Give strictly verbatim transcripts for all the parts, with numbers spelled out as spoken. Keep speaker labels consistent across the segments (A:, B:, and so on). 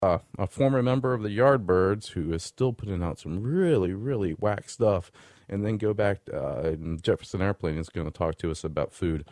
A: uh, a former member of the Yardbirds who is still putting out some really, really whack stuff. And then go back, uh, and Jefferson Airplane is going to talk to us about food.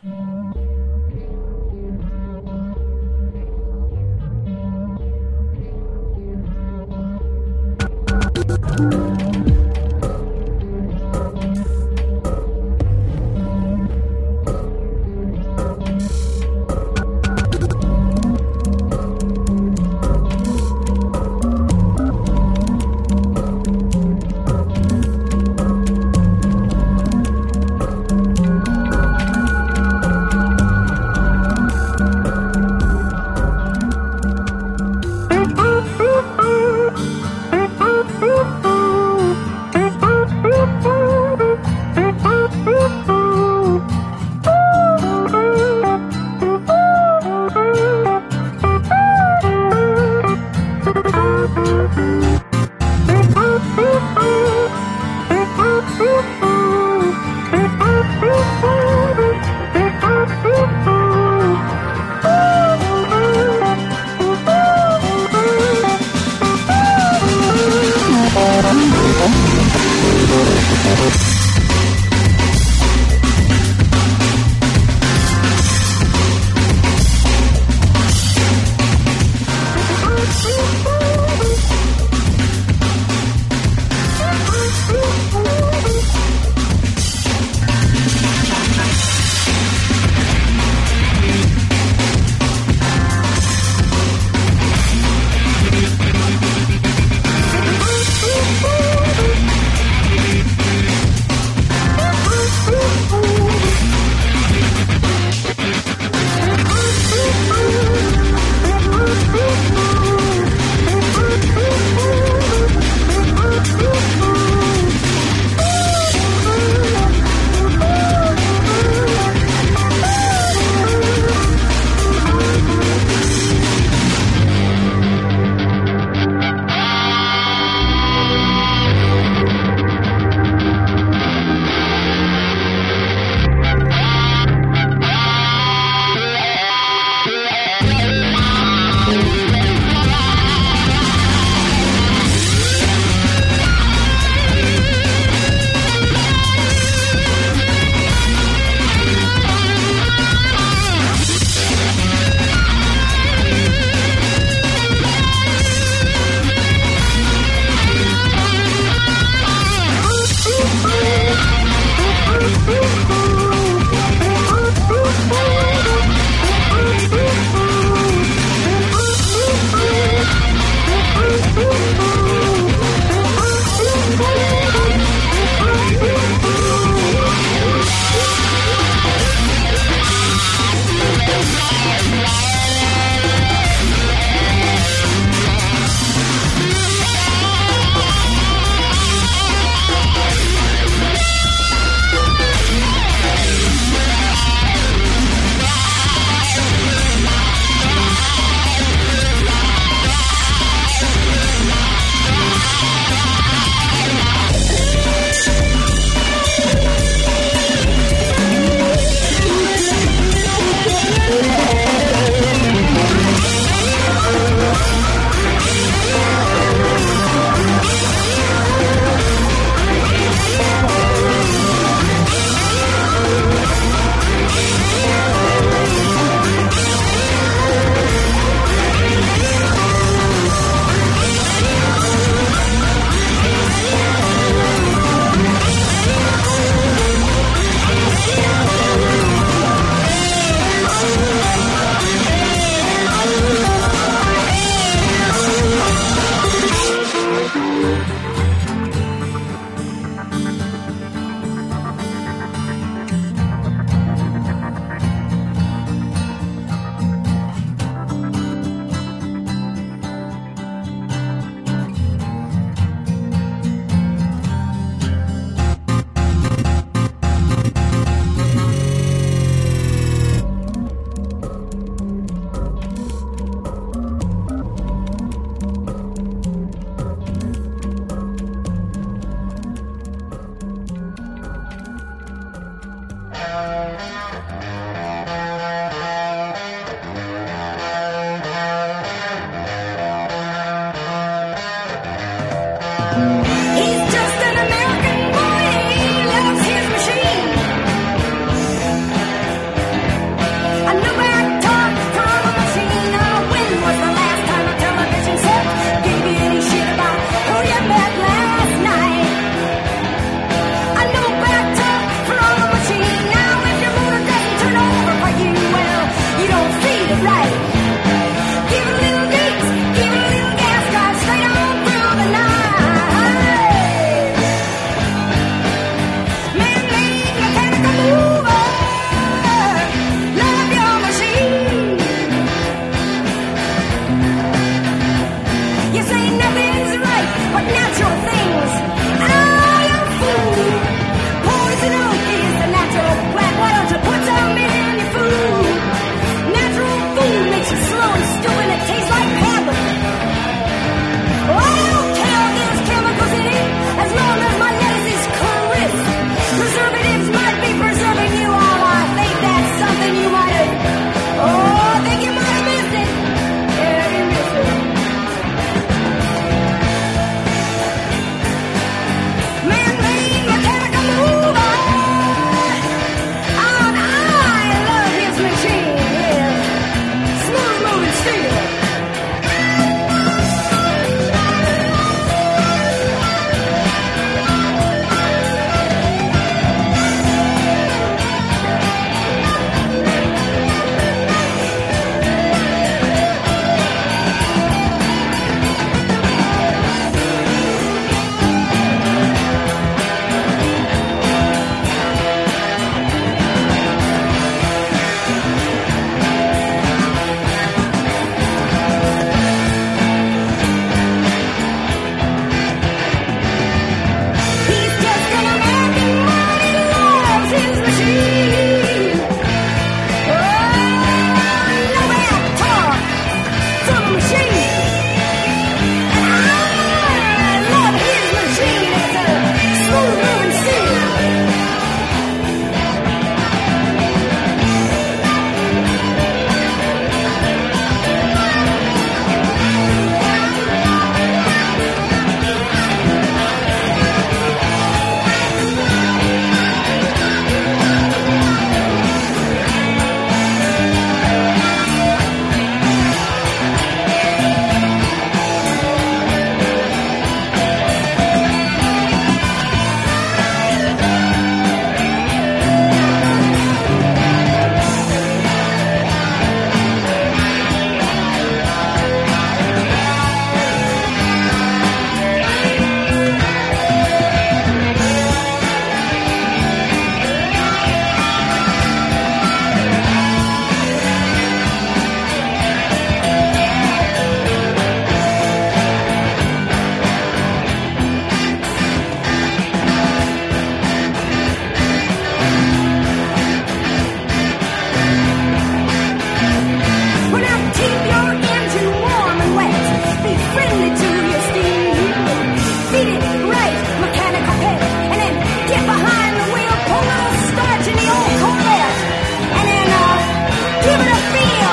B: friendly to your steed. Feed it right, mechanical pet, and then get behind the wheel, pull a little starch in the old Corvette, and then uh, give it a feel.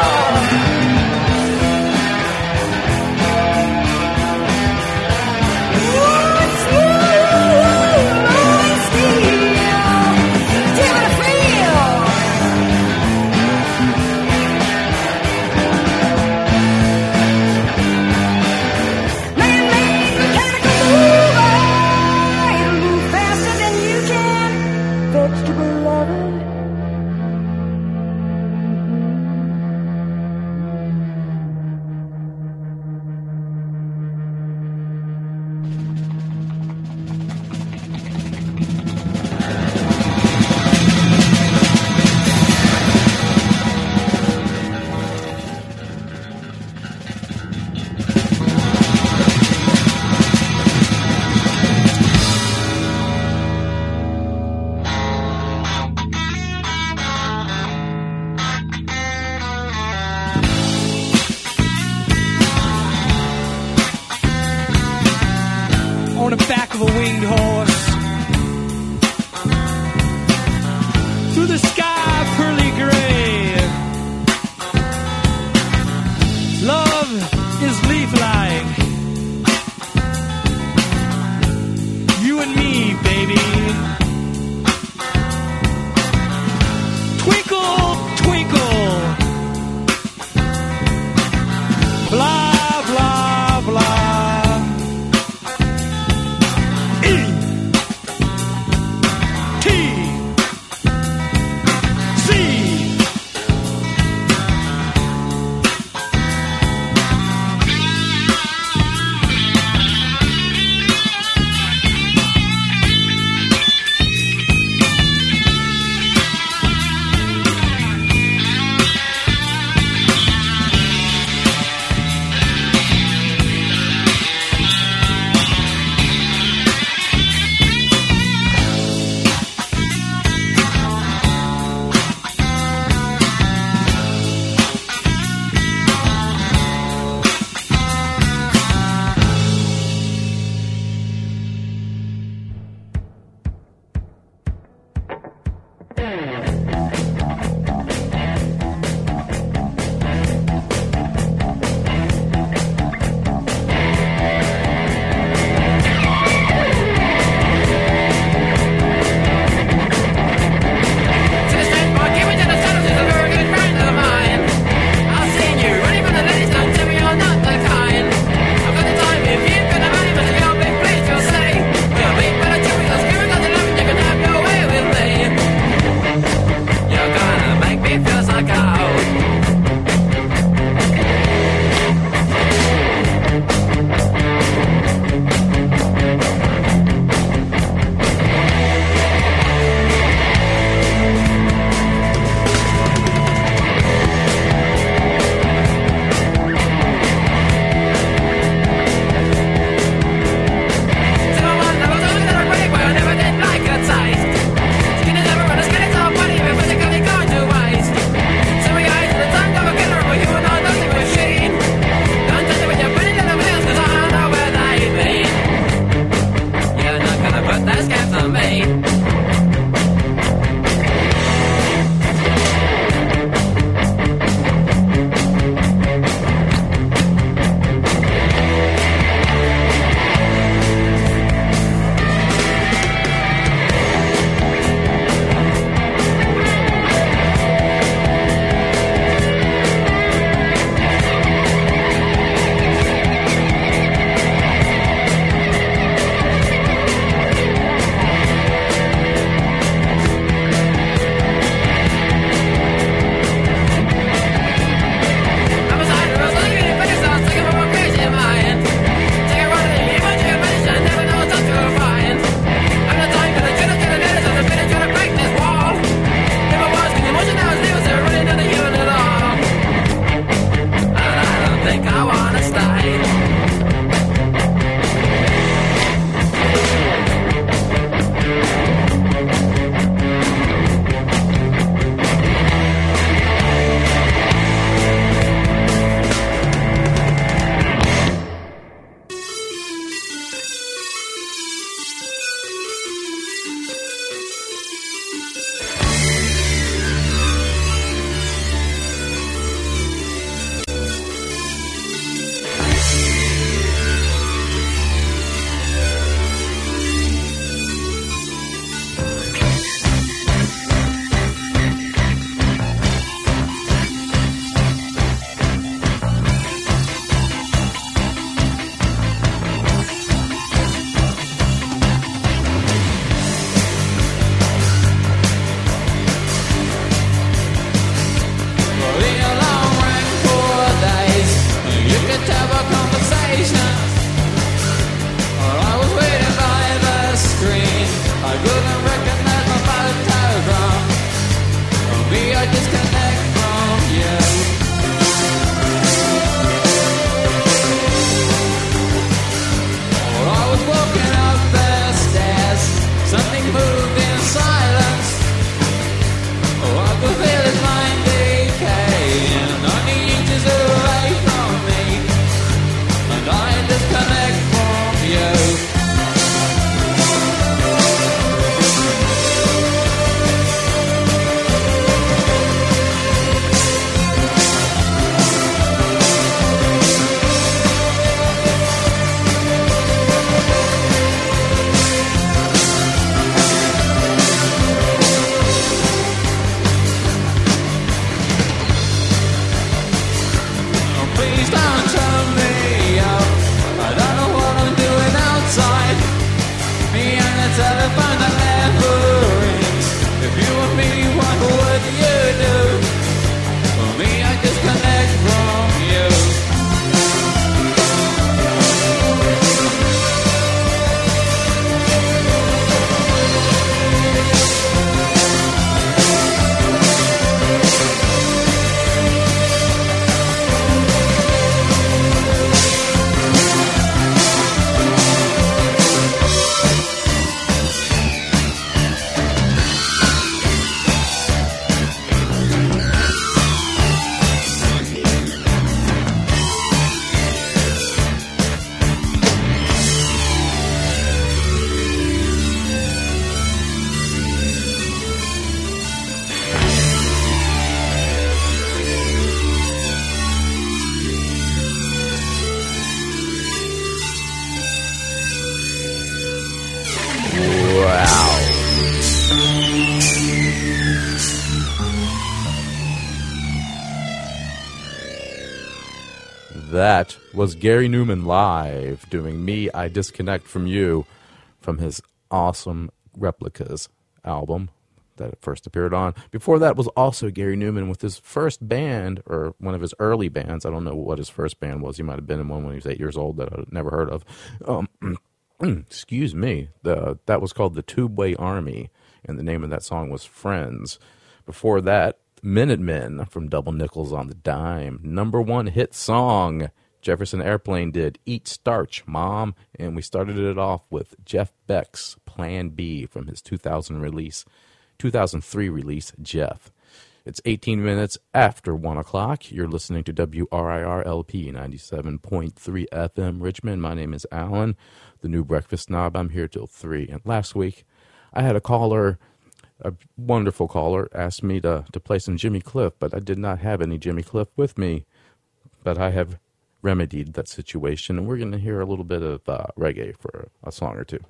C: On the back of a winged horse, through the sky pearly gray, love is leaf-like, you and me, baby. Twinkle, twinkle, blah, blah, blah. E
A: that was Gary Newman live doing Me, I Disconnect From You from his awesome Replicas album that it first appeared on. Before that was also Gary Newman with his first band, or one of his early bands. I don't know what his first band was. He might have been in one when he was eight years old that I'd never heard of. Um, excuse me. The, that was called the Tubeway Army, and the name of that song was Friends. Before that, Minutemen from Double Nickels on the Dime. Number one hit song. Jefferson Airplane did Eat Starch, Mom. And we started it off with Jeff Beck's Plan B from his two thousand release. two thousand three release, Jeff. It's eighteen minutes after one o'clock. You're listening to W R I R L P ninety-seven point three F M Richmond. My name is Alan, the new breakfast snob. I'm here till three. And last week, I had a caller, a wonderful caller, asked me to, to play some Jimmy Cliff, but I did not have any Jimmy Cliff with me. But I have remedied that situation, and we're going to hear a little bit of uh, reggae for a song or two.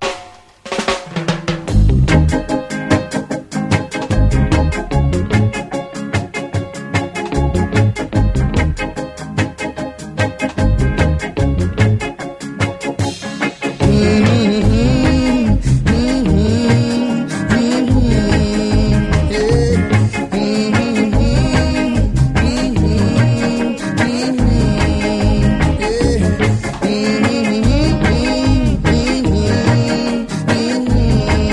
D: Mm-hmm.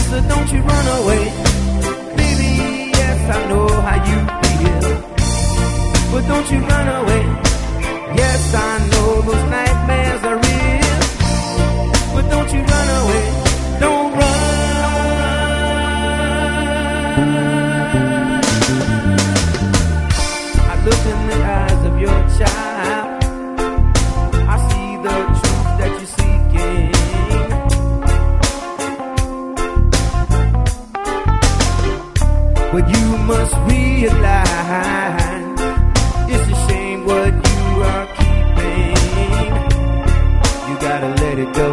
D: Melissa, don't you run away. Baby, yes, I know how you feel. But don't you run away. Yes, I know those nightmares are real. But don't you run away. Don't run. I look in the eyes of your child. I see the truth that you're seeking. But you must realize it's a shame what you are keeping. You gotta let it go.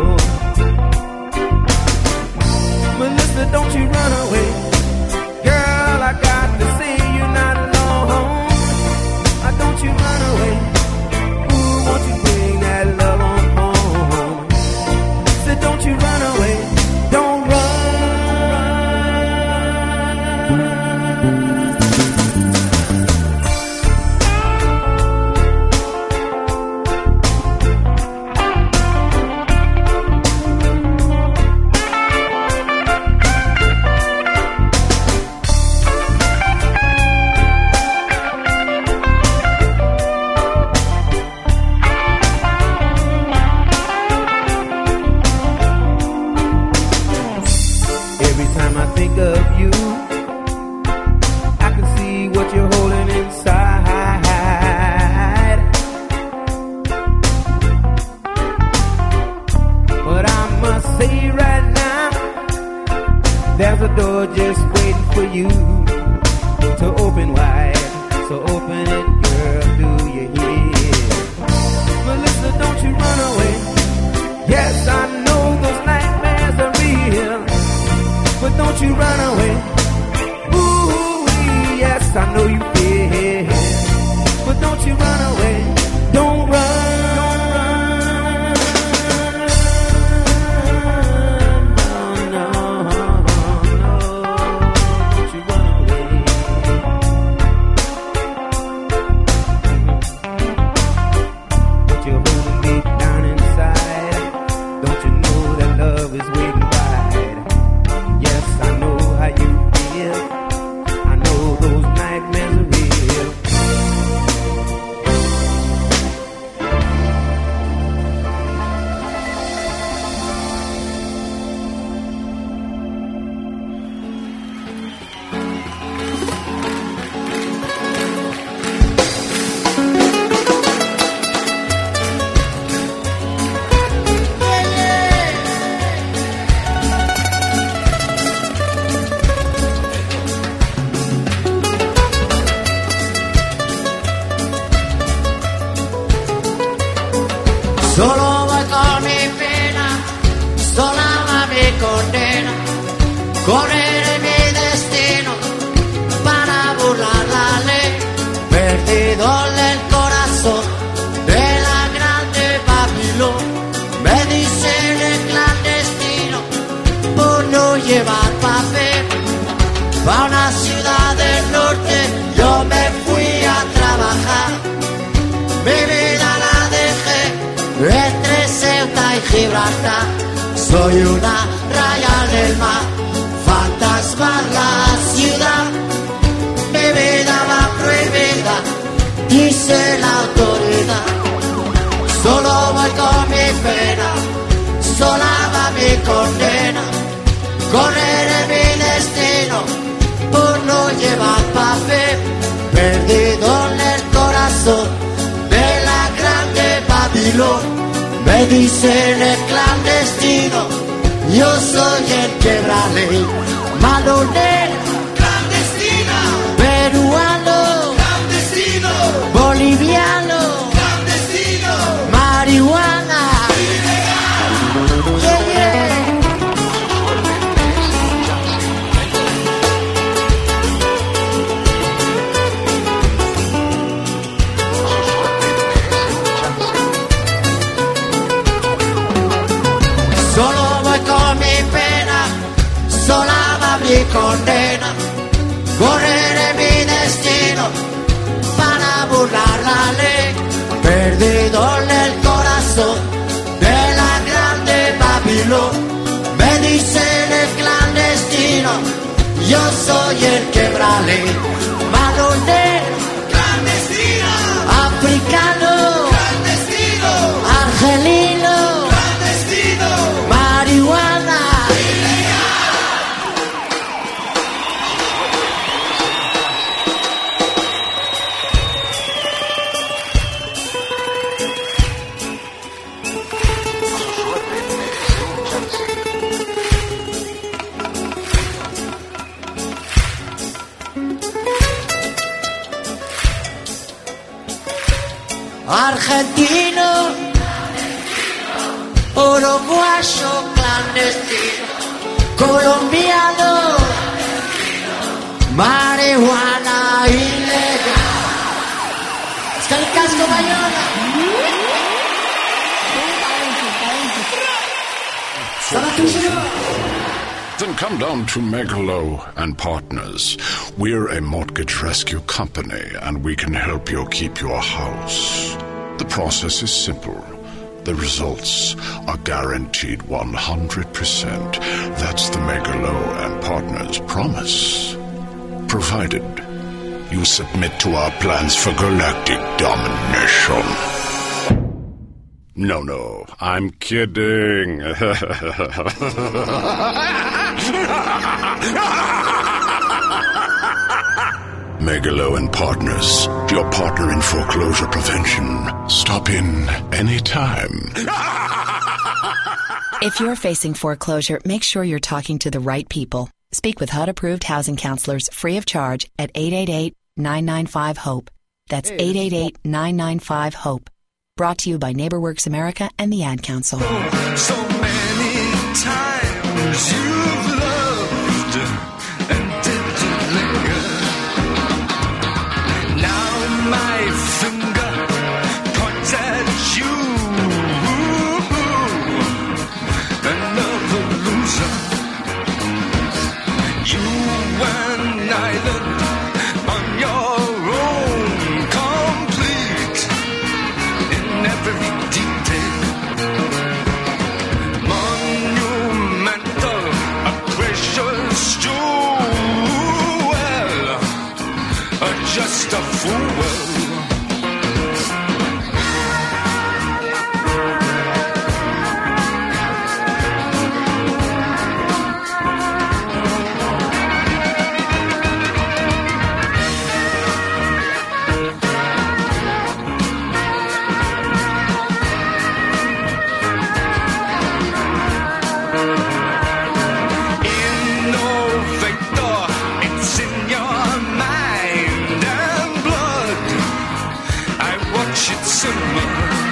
D: Melissa, don't you run away. Girl, I got to say you're not alone. Why don't you run away? Ooh, won't you bring that love on home? Said, don't you run away. Don't run. Every time I think of you, I can see what you're holding inside. But I must say right now, there's a door just waiting for you to open wide. So open it, girl, do you hear? Melissa, don't you run away. Yes, I know those nightmares are real. But don't you run away. Ooh, yes, I know you feel. But don't you run away. Don't run. No, no, no. Don't you run away. But you're holding me down inside. Don't you know that love is waiting wide? Yes, I know how you feel. I know those nightmares are real.
E: Solo voy con mi pena, sola va mi condena, correré mi destino para burlar la ley, perdido en el corazón de la grande Babilón, me dicen el clandestino por no llevar papel, pa' una ciudad del norte yo me fui a trabajar, mi vida la dejé entre Ceuta y Gibraltar, soy una raya del mar, fantasma la ciudad, mi vida va prohibida, dice la autoridad, solo voy con mi pena, sola va mi condena, correré mi destino por no llevar papel, perdido en el corazón de la grande Babilón, me dicen el clandestino, yo soy el quebraley, malonero,
F: Clandestina,
E: peruano,
F: clandestino,
E: boliviano,
F: clandestino,
E: marihuana, yeah, yeah. Solo voy con mi pena, sola va mi condena, correré mi destino para burlar la ley, perdido en el corazón de la grande Babilón, me dicen el clandestino. yo soy el quebrale, balonero, clandestino, africano, clandestino, argelino, clandestino, marihuana. Argentino, uruguayo clandestino, colombiano, marihuana ilegal. Es que el casco Bayona.
G: Then come down to Megalo and Partners. We're a mortgage rescue company, and we can help you keep your house. The process is simple. The results are guaranteed one hundred percent. That's the Megalo and Partners promise. Provided you submit to our plans for galactic domination. No, no, I'm kidding. Megalo and Partners, your partner in foreclosure prevention. Stop in anytime.
H: If you're facing foreclosure, make sure you're talking to the right people. Speak with H U D-approved housing counselors free of charge at eight eight eight, nine nine five, HOPE. That's eight eight eight, nine nine five, HOPE. Brought to you by NeighborWorks America and the Ad Council.
F: So many times you've loved and didn't linger. Now my finger points at you. Another loser. You an island on your own, complete in every detail. Monumental, a precious jewel, or just a fool. Innovator, it's in your mind and blood. I watch it simmer.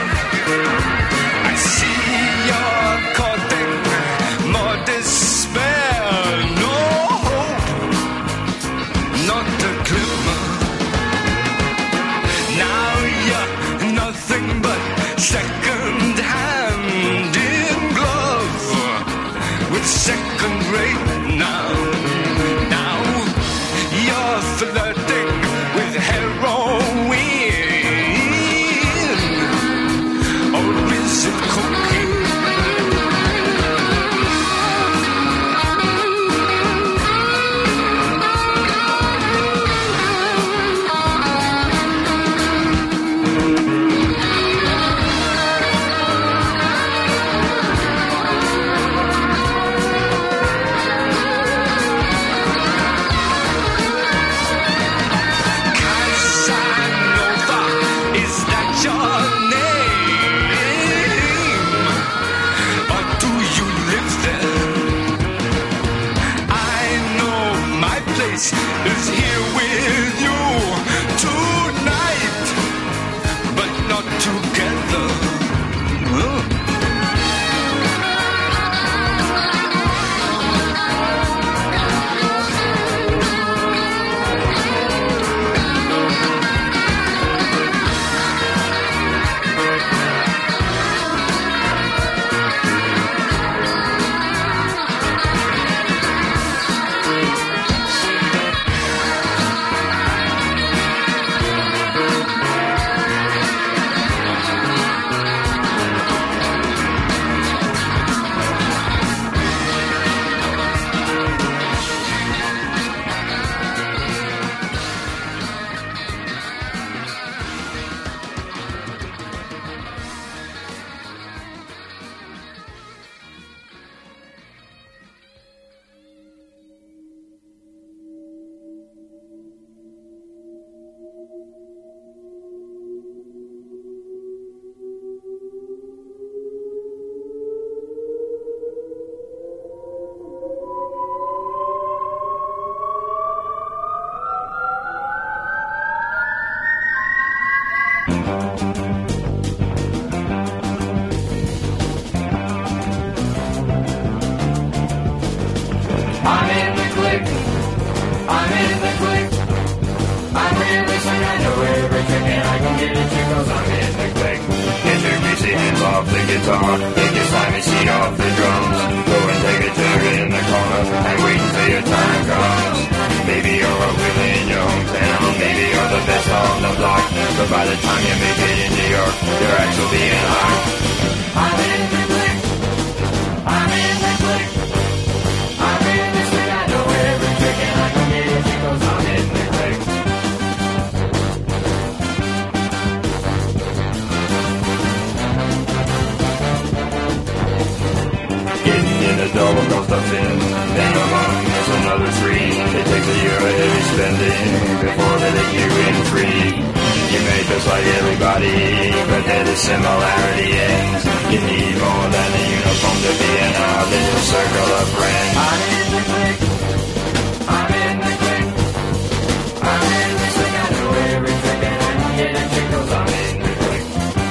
F: I see you're courting more despair. No hope, not a glimmer. Now you're nothing but second hand in glove with second rate now. Now you're flirting with heroin, or is it cocaine? Casanova, is that your name? Or do you live there? I know my place is here with you tonight, but not together. Huh?
I: I'm in the clique. I'm in the clique. I'm really sick, I know every trick and I can get it too, cause I'm in the clique. Get your greasy hands off the guitar, get your slimy seat off the drums. Go and take a jug in the corner and wait until your time comes. Maybe you're a wheelie in your hometown, maybe you're the best on the block, but by the time you make it in New York, your ex will be in hot. I'm in the clique. I'm in the clique. I'm in the clique. I know every trick and I can get it because I'm in the clique. Getting in the double cost of fin, then along is another three. It takes a year of heavy spending before they let you in free. You may just like everybody, but then the similarity ends. You need more than a uniform to be in our little circle of friends. I'm in the clique. I'm in the clique. I'm in the clique. I know every trick and I can get it too, cause I'm in the clique.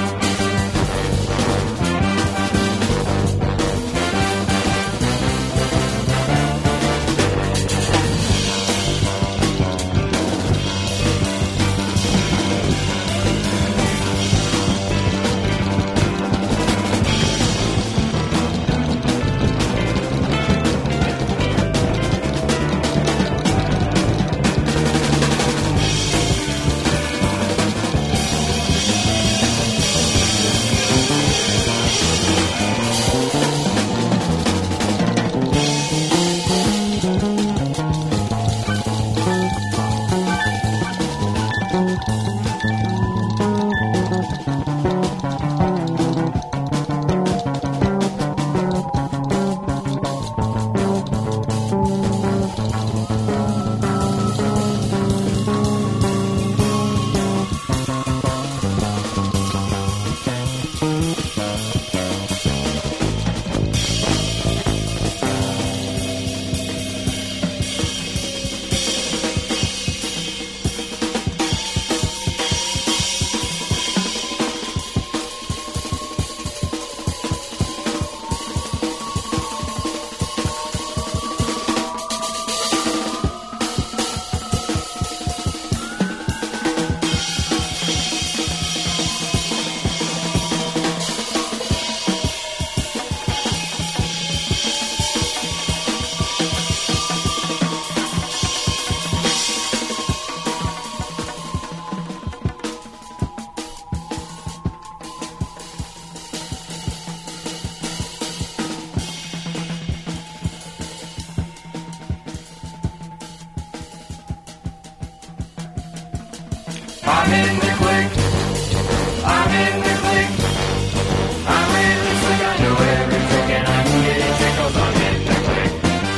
I: I'm in the clique. I'm in the clique. I'm in the clique. I know every trick and I can get it too, cause I'm in the clique.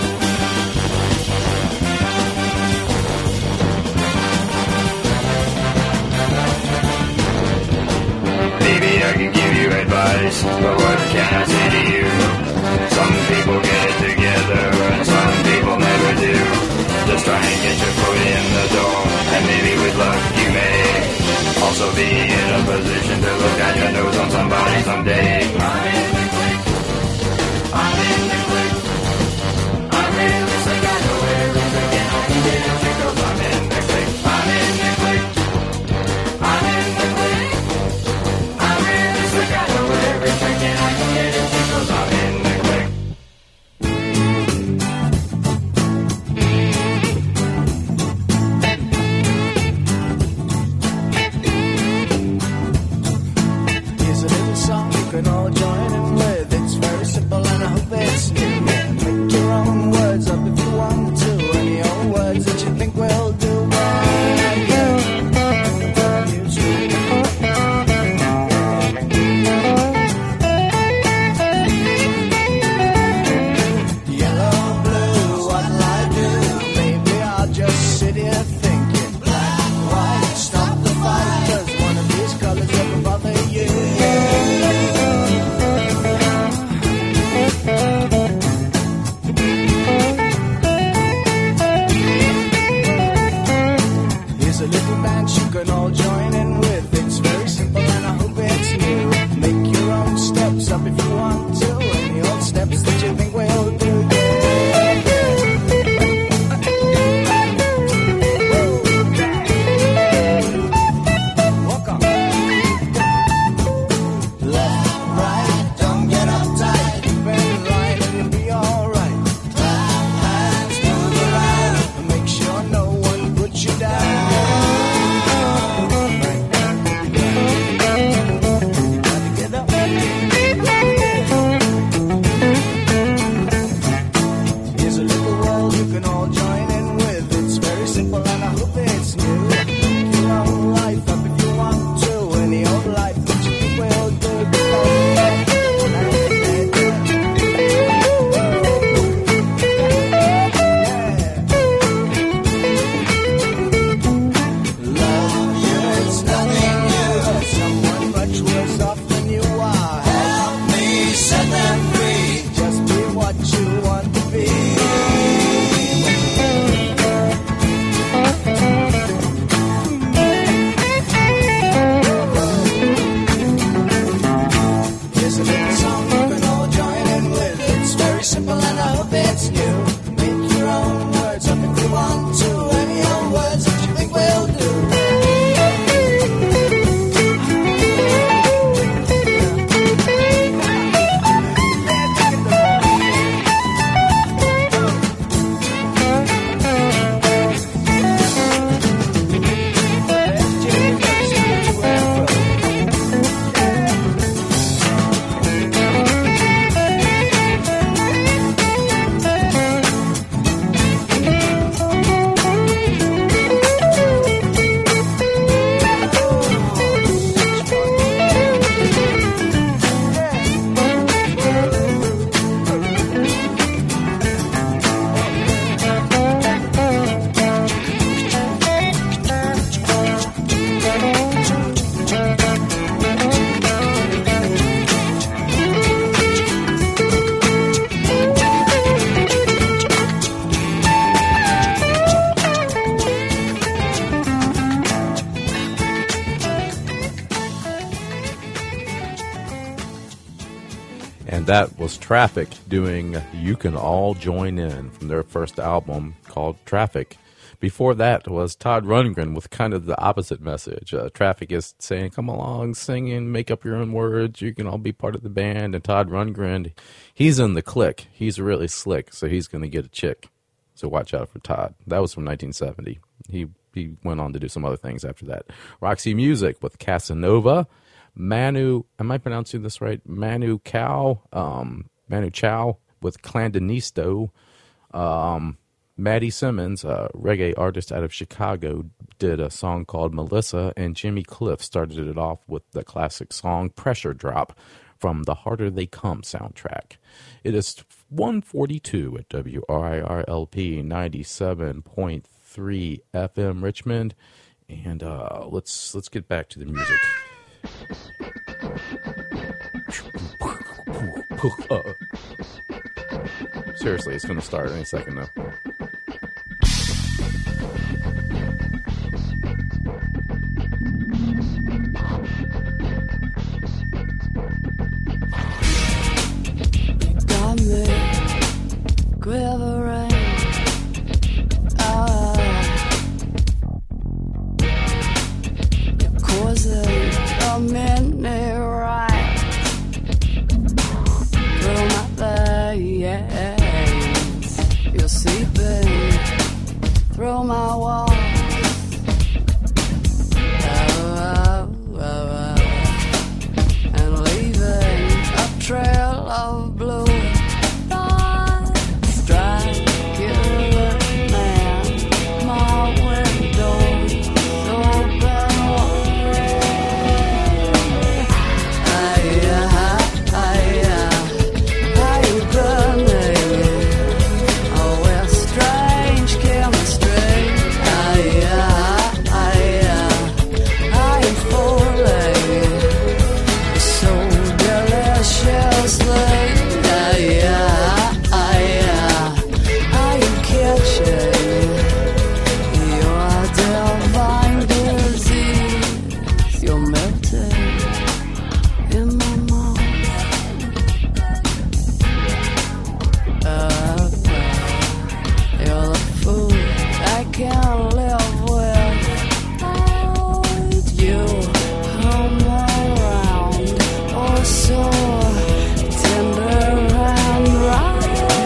I: Maybe I can give you advice, but what can I say to you? Some people get it together and some people never do. Just try and get your foot in the door, and maybe with luck you may also be in a position to look at your nose on somebody someday. I'm in the clique. I'm in the clique. I'm really sick. I know every trick and I can get it too, cause I'm in the clique. I'm in the clique. I'm in the clique. I'm really sick. I know every trick and I can get it too, cause I'm in the clique.
J: Here's a little song you can all join in.
A: And that was Traffic doing You Can All Join In from their first album called Traffic. Before that was Todd Rundgren with kind of the opposite message. Uh, Traffic is saying, come along, sing and make up your own words. You can all be part of the band. And Todd Rundgren, he's in the clique. He's really slick, so he's going to get a chick. So watch out for Todd. That was from nineteen seventy. He he went on to do some other things after that. Roxy Music with Casanova. Manu, am I pronouncing this right? Manu Chao, um, Manu Chao with Clandinisto. Um, Maddie Simmons, a reggae artist out of Chicago, did a song called Melissa, and Jimmy Cliff started it off with the classic song Pressure Drop from the Harder They Come soundtrack. It is one forty-two at W R I R L P ninety-seven point three F M Richmond, and uh, let's let's get back to the music. Seriously, it's going to start any second now.
J: Got me quivering. Ah, you're causing a minute right through my veins. You're seeping through my walls. Trail of blue thoughts, Dracula man, my window's open wide. Aya, aya, aya, burning. Oh, we're strange chemistry. Aya, aya, I'm falling. So deliciously, yeah, yeah, yeah, I am catching your divine disease. You're melting in my mouth. Uh, you're the food I can't live without you. Come around, oh so tender and right.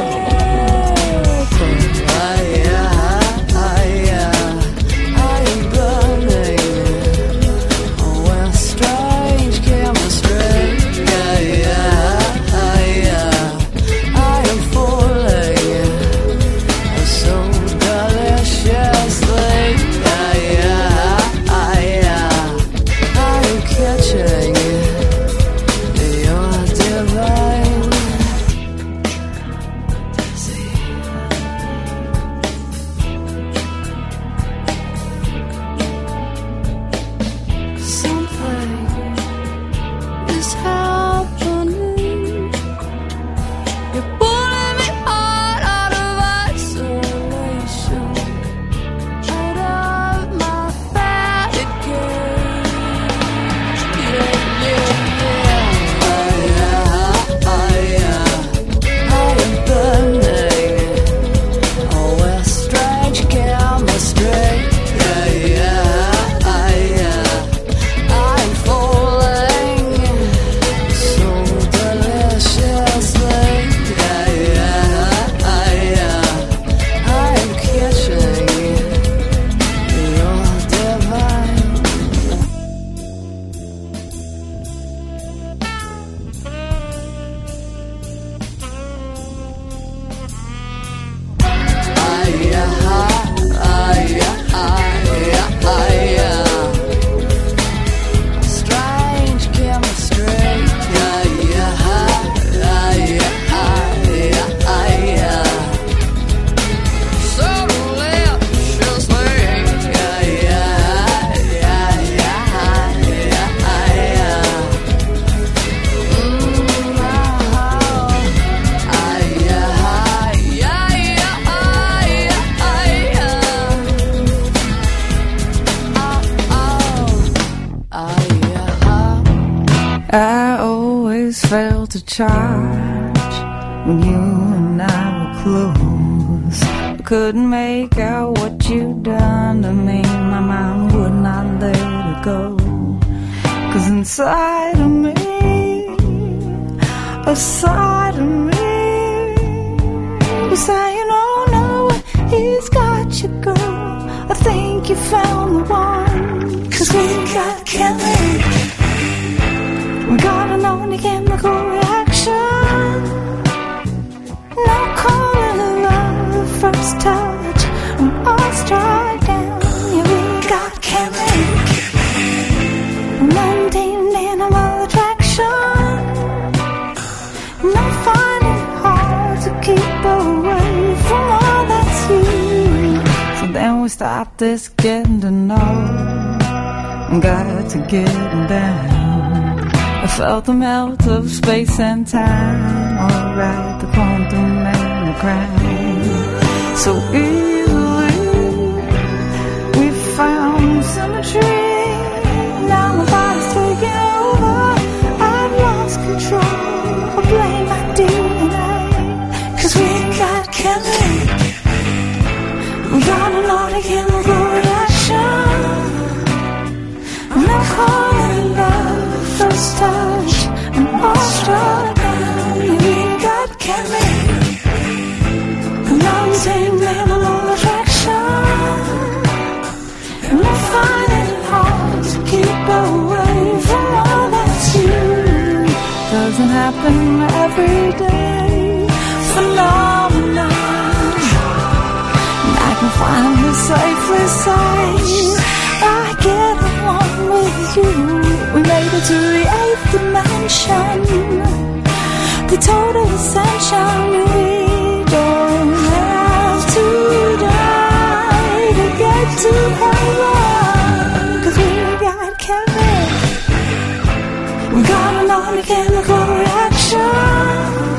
J: I am burning. Oh, we're strange chemistry. Yeah, yeah, yeah. I am falling so deliciously. Yeah, yeah, yeah. I am catching your divine something is happening. You're pulling me out, out of isolation, out of my fatted cage. Yeah, yeah, yeah. I am burning. Oh, we're strange chemistry. Yeah, yeah, yeah. I'm falling so deliciously. Yeah, yeah, yeah. I'm catching your divine. Strange chemistry. Yeah, yeah, yeah. So deliciously. Yeah, yeah, yeah. Mm, oh.
K: I always fail to charge.
J: when you and I were close. I couldn't make out what you'd done to me. My mind would not let it go. 'Cause inside of me, a side of me was saying, oh no, he's got you, girl. I think you found the one. 'Cause we got chemistry. We got an only chemical reaction. No calling it love, first touch, and all strike down. Yeah, we got chemistry. Maintained animal attraction. No finding it hard to keep away from all that's you. So then we stopped this getting to know and got to getting down. I felt the melt of space and time, alright, the quantum and the crown. So easily we found symmetry. Now my body's taking over. I've lost control. I blame my D N A. 'Cause we got chemistry. We got an automatic chemical reaction. I'm not calling it love, first touch, and all struck down. We got chemistry. And I'm the same animal attraction. And I find it hard to keep away from all that's you. Doesn't happen every day. Phenomenon. And I can finally safely say I get along with you. We made it to the eighth dimension, the total ascension. We don't have to die to get to heaven, 'cause we got chemistry. We got an only chemical reaction.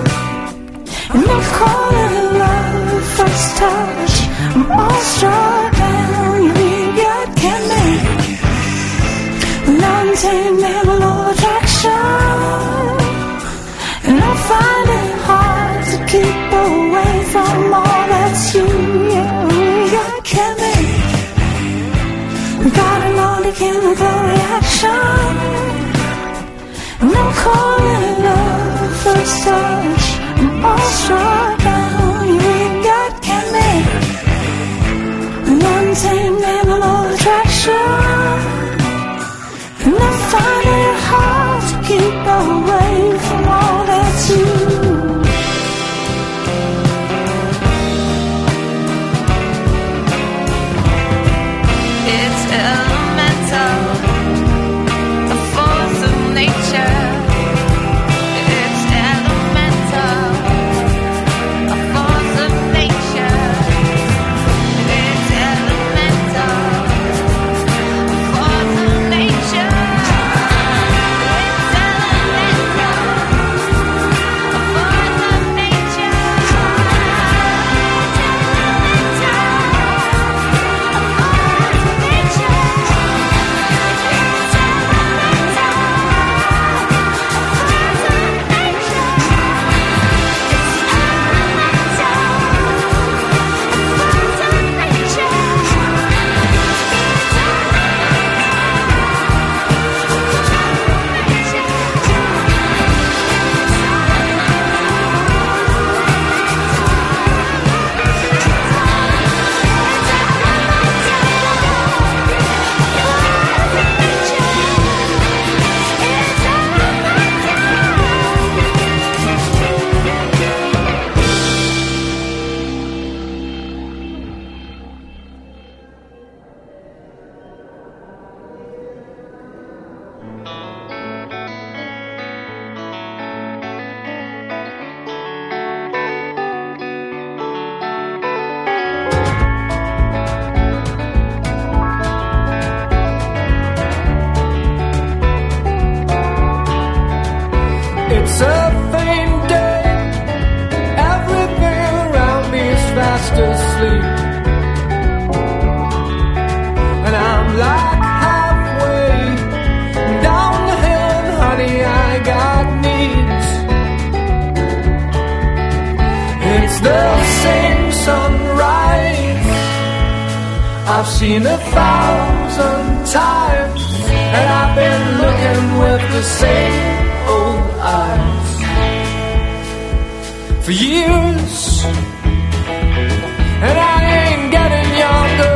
J: And I'm calling it love, first touch, I'm all struck down. We got chemistry. And I'm taking animal attraction. And I find it hard to keep away from all that's you. Yeah, we got chemistry. We got an only chemical reaction. And I'm calling it love, first touch, I'm all struck down. We got chemistry. And I'm taking animal attraction. And I find it hard to keep away from all that's you. It's elemental, a force of nature. It's elemental, a force of nature. It's elemental, a force of nature. It's elemental, a force of nature.
K: It's a faint day, everything around me is fast asleep. And I'm like halfway down the hill, and honey, I got needs. sunrise I've seen a thousand times, and I've been looking with the same old eyes for years, and I ain't getting younger.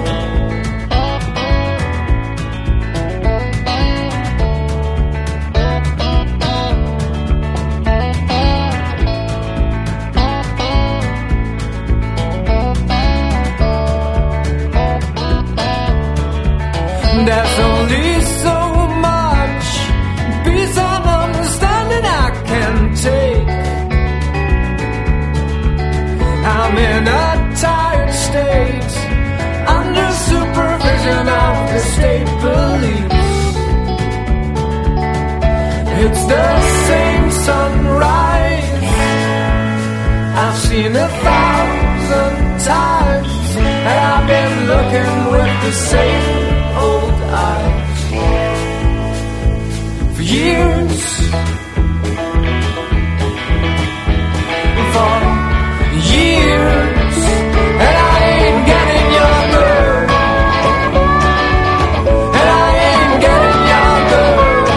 K: There's only so much peace and understanding I can take. I'm in a tired state, under supervision of the state police. It's the same sunrise I've seen a thousand times, and I've been looking with the same old eyes for years, for years, and I ain't getting younger, and I ain't getting younger.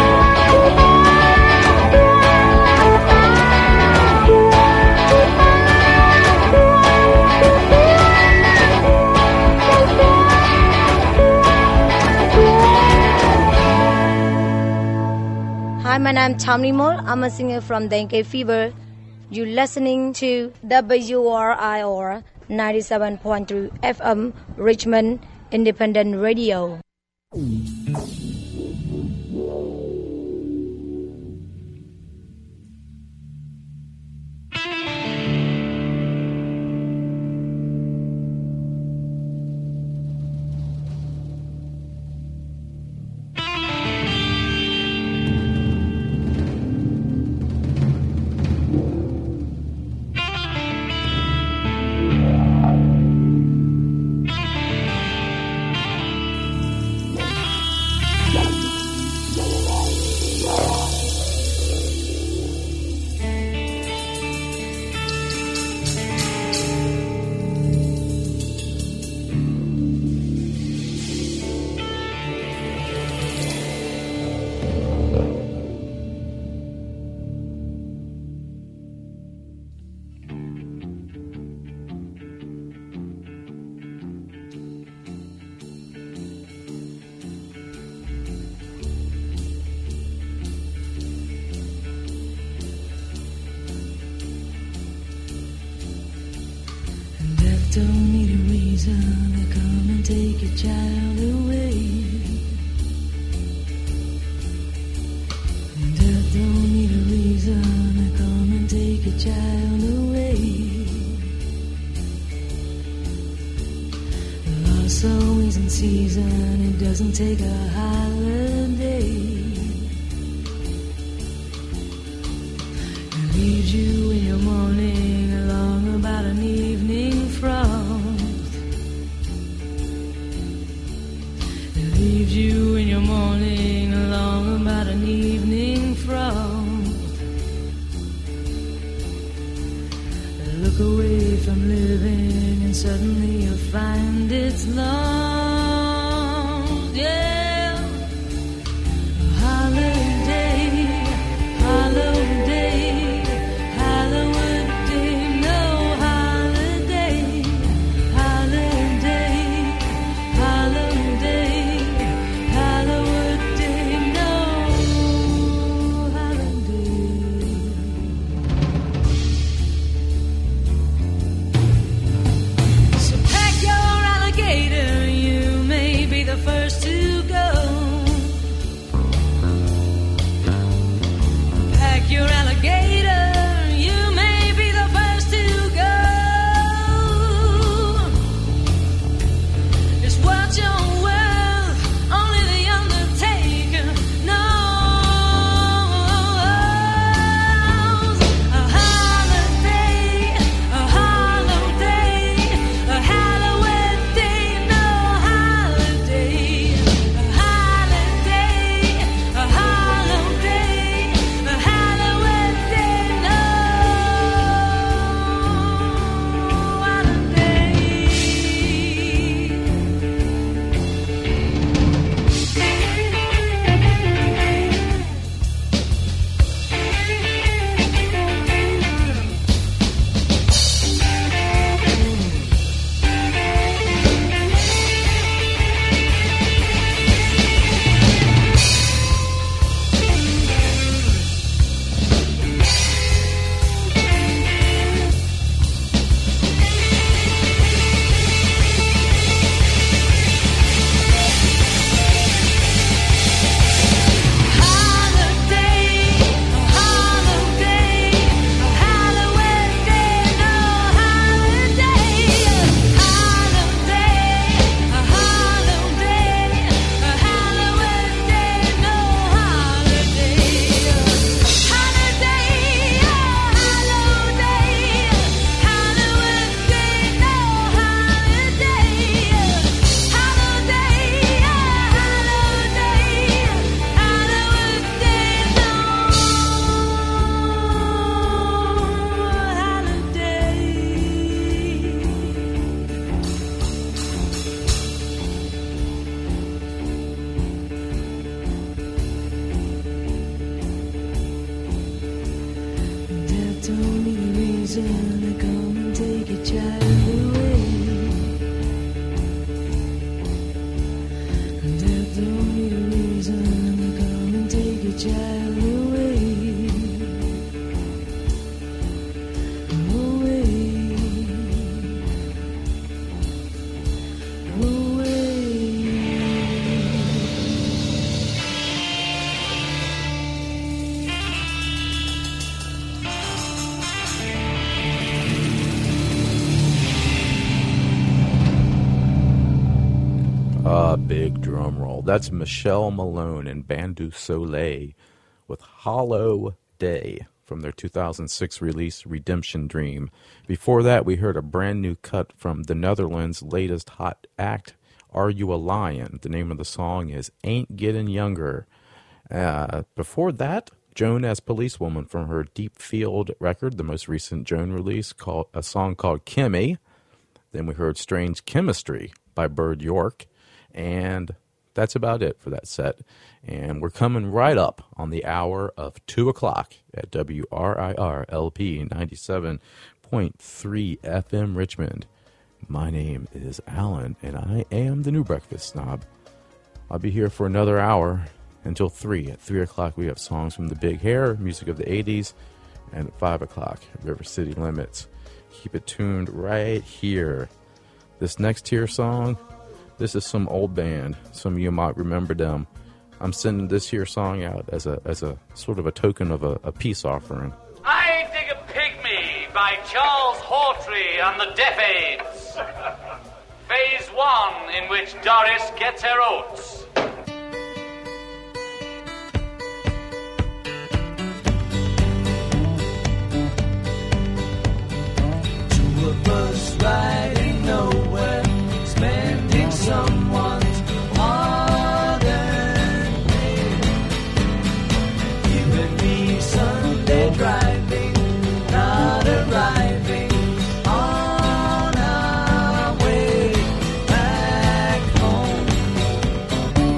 L: Hi, my name is Tammy Mol. I'm a singer from Dengue Fever. You're listening to W R I R ninety-seven point three F M Richmond Independent Radio.
J: Don't need a reason to come and take your child away. Death don't need a reason to come and take your child away. Love's always in season, it doesn't take a holiday. It leaves you in your morning along about an evening frost. It leaves you in your morning along about an evening frost. Look away from living and suddenly you'll find it's lost. Yeah, holiday, holiday. First to
A: A big drum roll. That's Michelle Malone and Bandu Soleil with Hollow Day from their two thousand six release Redemption Dream. Before that, we heard a brand new cut from the Netherlands' latest hot act, Are You a Lion? The name of the song is Ain't Getting Younger. Uh, before that, Joan as Policewoman from her Deep Field record, the most recent Joan release, called a song called Kimmy. Then we heard Strange Chemistry by Bird York. And that's about it for that set. And we're coming right up on the hour of two o'clock at W R I R L P ninety-seven point three F M Richmond. My name is Alan, and I am the New Breakfast Snob. I'll be here for another hour until three. At three o'clock, we have songs from the Big Hair, music of the eighties, and at five o'clock, River City Limits. Keep it tuned right here. This next tier song, this is some old band. Some of you might remember them. I'm sending this here song out as a as a sort of a token of a, a peace offering.
M: I Dig a Pygmy by Charles Hawtrey and the Deaf Aids. Phase one, in which Doris gets her oats.
K: Two of us riding nowhere, spending someone's modern day. You and me Sunday driving, not arriving on our way back home.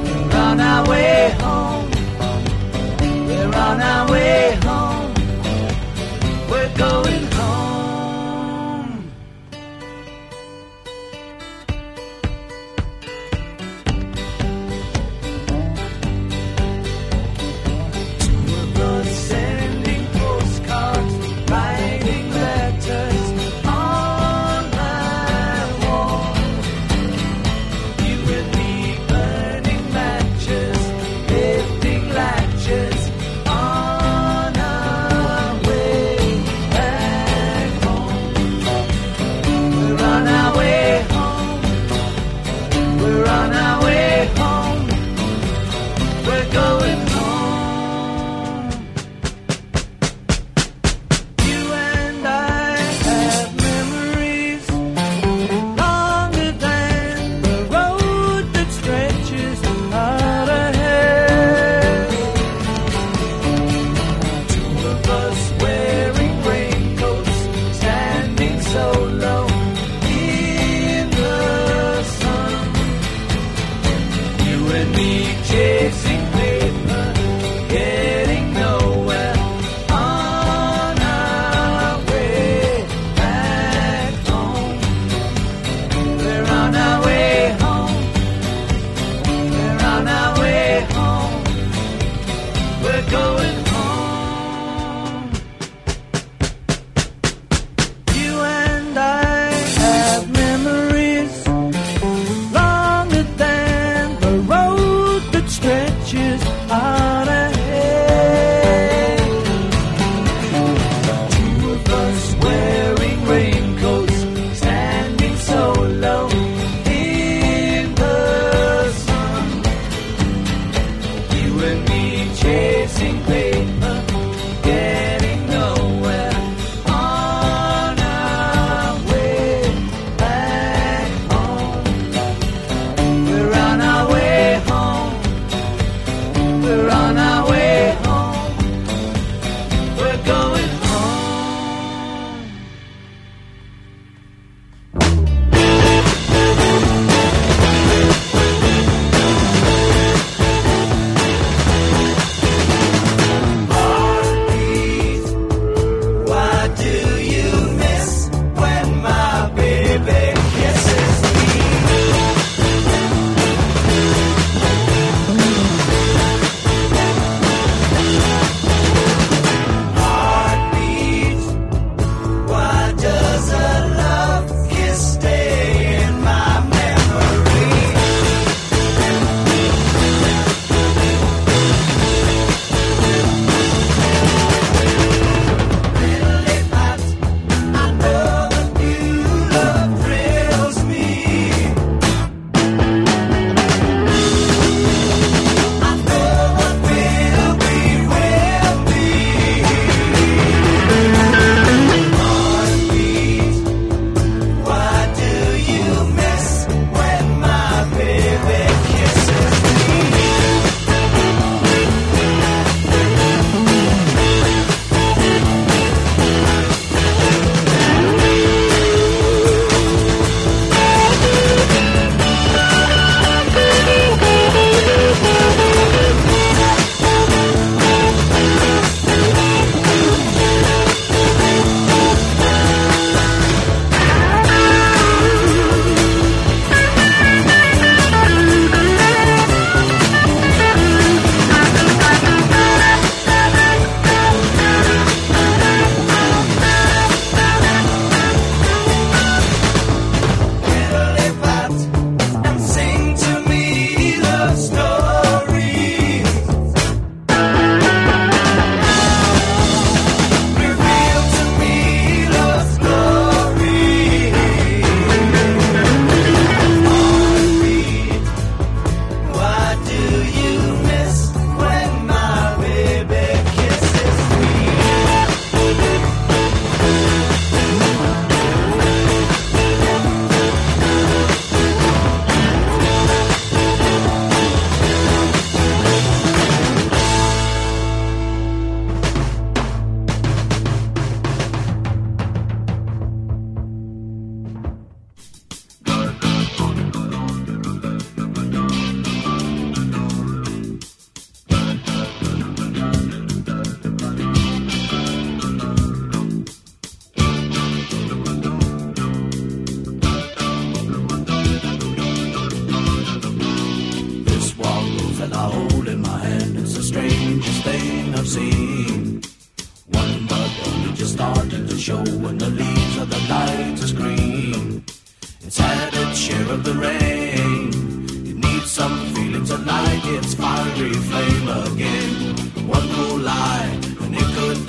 N: share of the rain. It needs some feeling to light its fiery flame again. One cool lie, and it could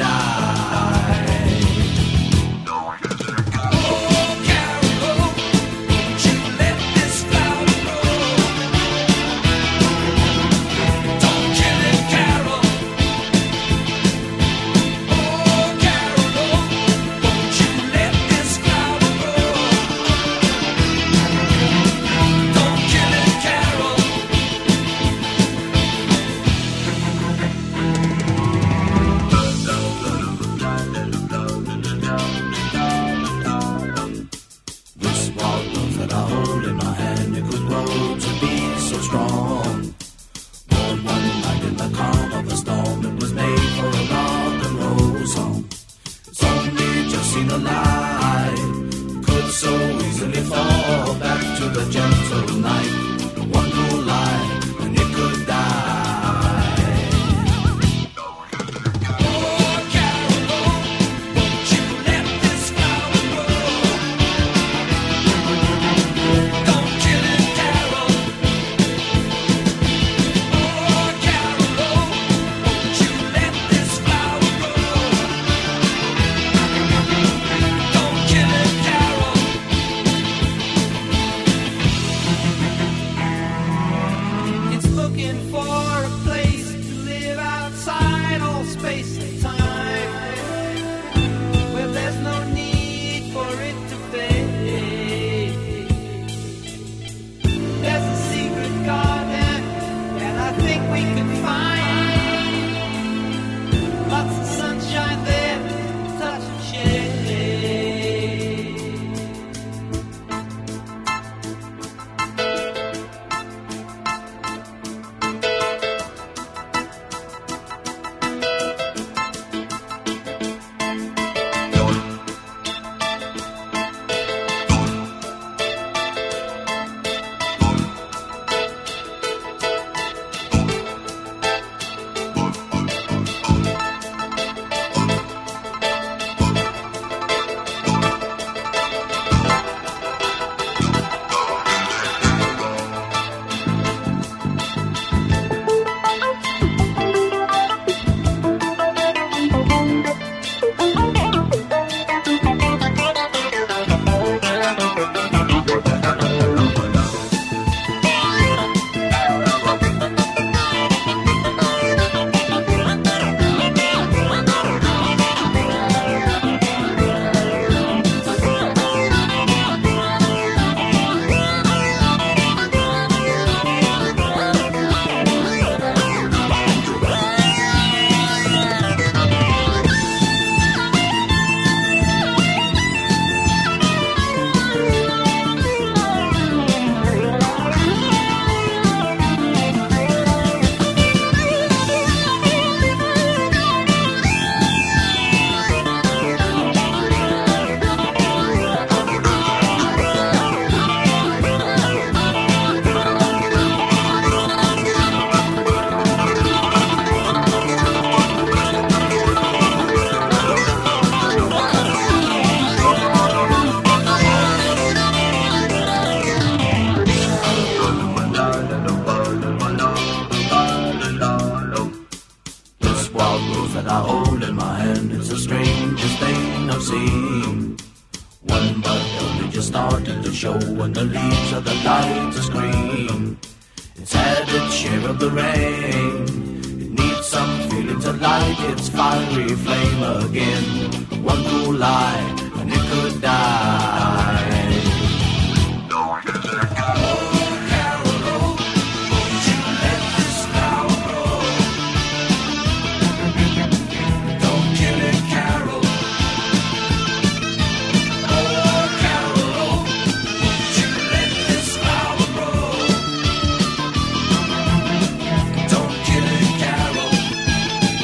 N: die.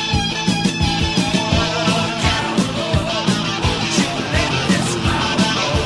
N: Carol.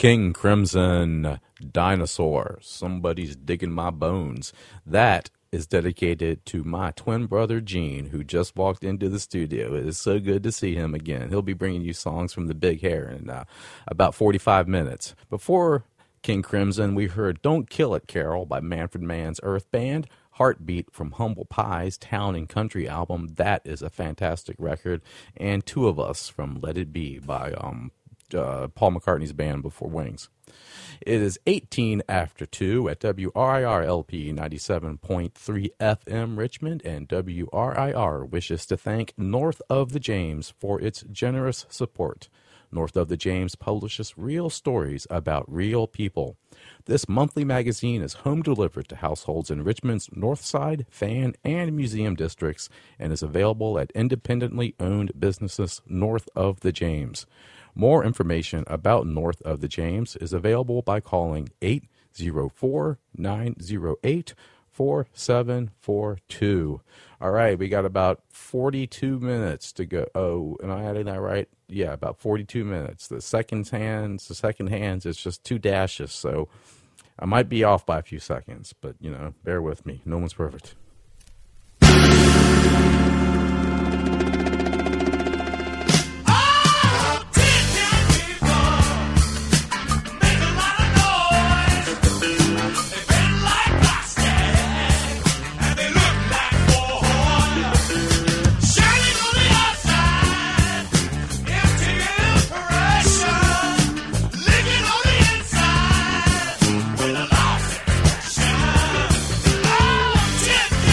A: King Crimson, Dinosaur. Somebody's digging my bones. That is dedicated to my twin brother Gene, who just walked into the studio. It is so good to see him again. He'll be bringing you songs from the Big Hair in uh, about forty-five minutes. Before King Crimson, we heard Don't Kill It, Carol by Manfred Mann's Earth Band. Heartbeat from Humble Pie's Town and Country album. That is a fantastic record. And Two of Us from Let It Be by um, uh, Paul McCartney's band Before Wings. It is eighteen after two at W R I R L P ninety-seven point three F M Richmond, and W R I R wishes to thank North of the James for its generous support. North of the James publishes real stories about real people. This monthly magazine is home delivered to households in Richmond's North Side, Fan, and Museum districts, and is available at independently owned businesses north of the James. More information about North of the James is available by calling eight zero four, nine zero eight, four seven four two. All right, we got about forty-two minutes to go. Oh, am I adding that right? Yeah, about forty-two minutes. The second hands, the second hands, it's just two dashes, so I might be off by a few seconds, but, you know, bear with me. No one's perfect.
O: Ten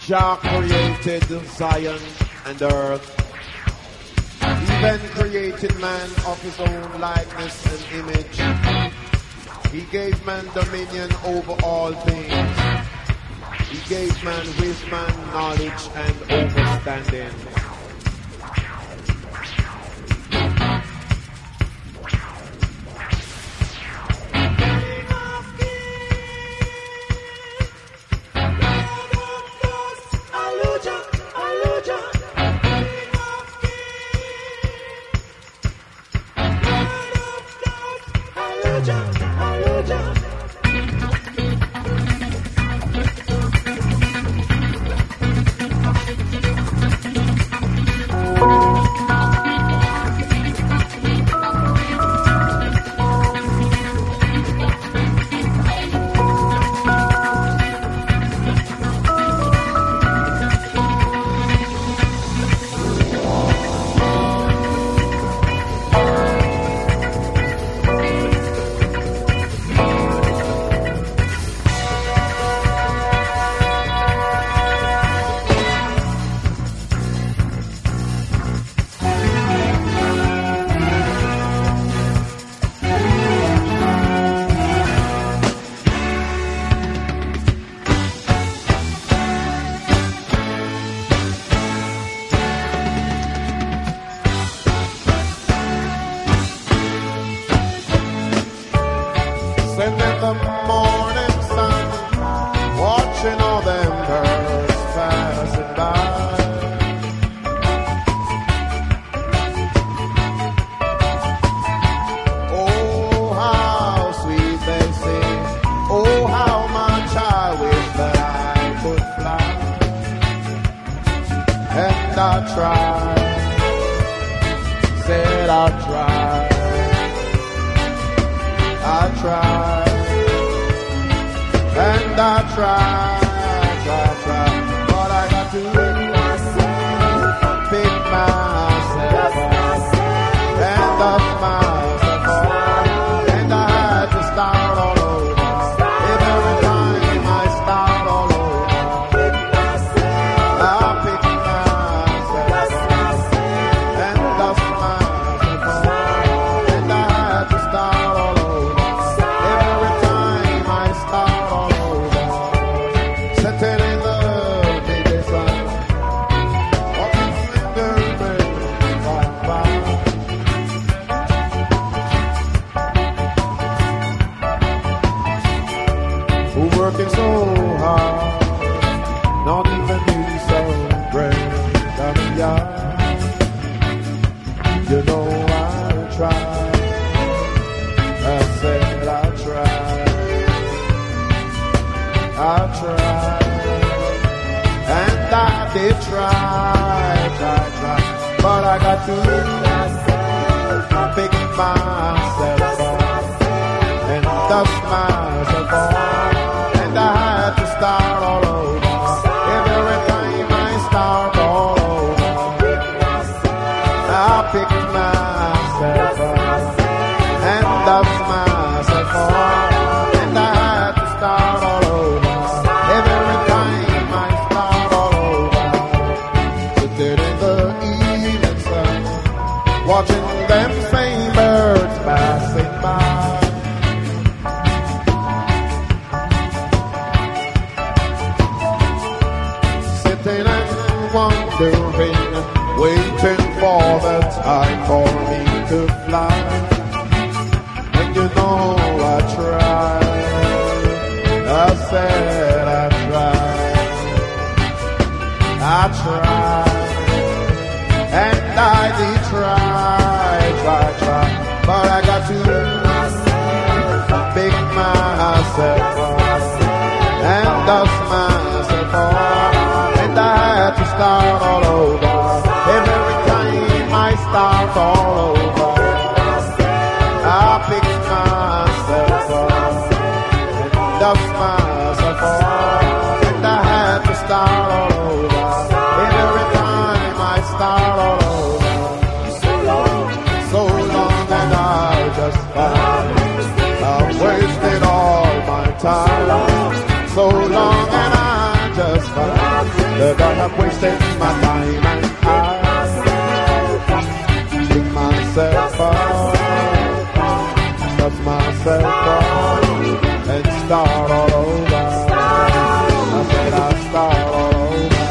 O: Jah created Zion and earth. He then created man of his own likeness and image. He gave man dominion over all things. He gave man wisdom, knowledge, and understanding. Start all over. Every time I start all over. I'm wasting my time and I pick myself up, dust myself up, and start all over. I said I'll start all over.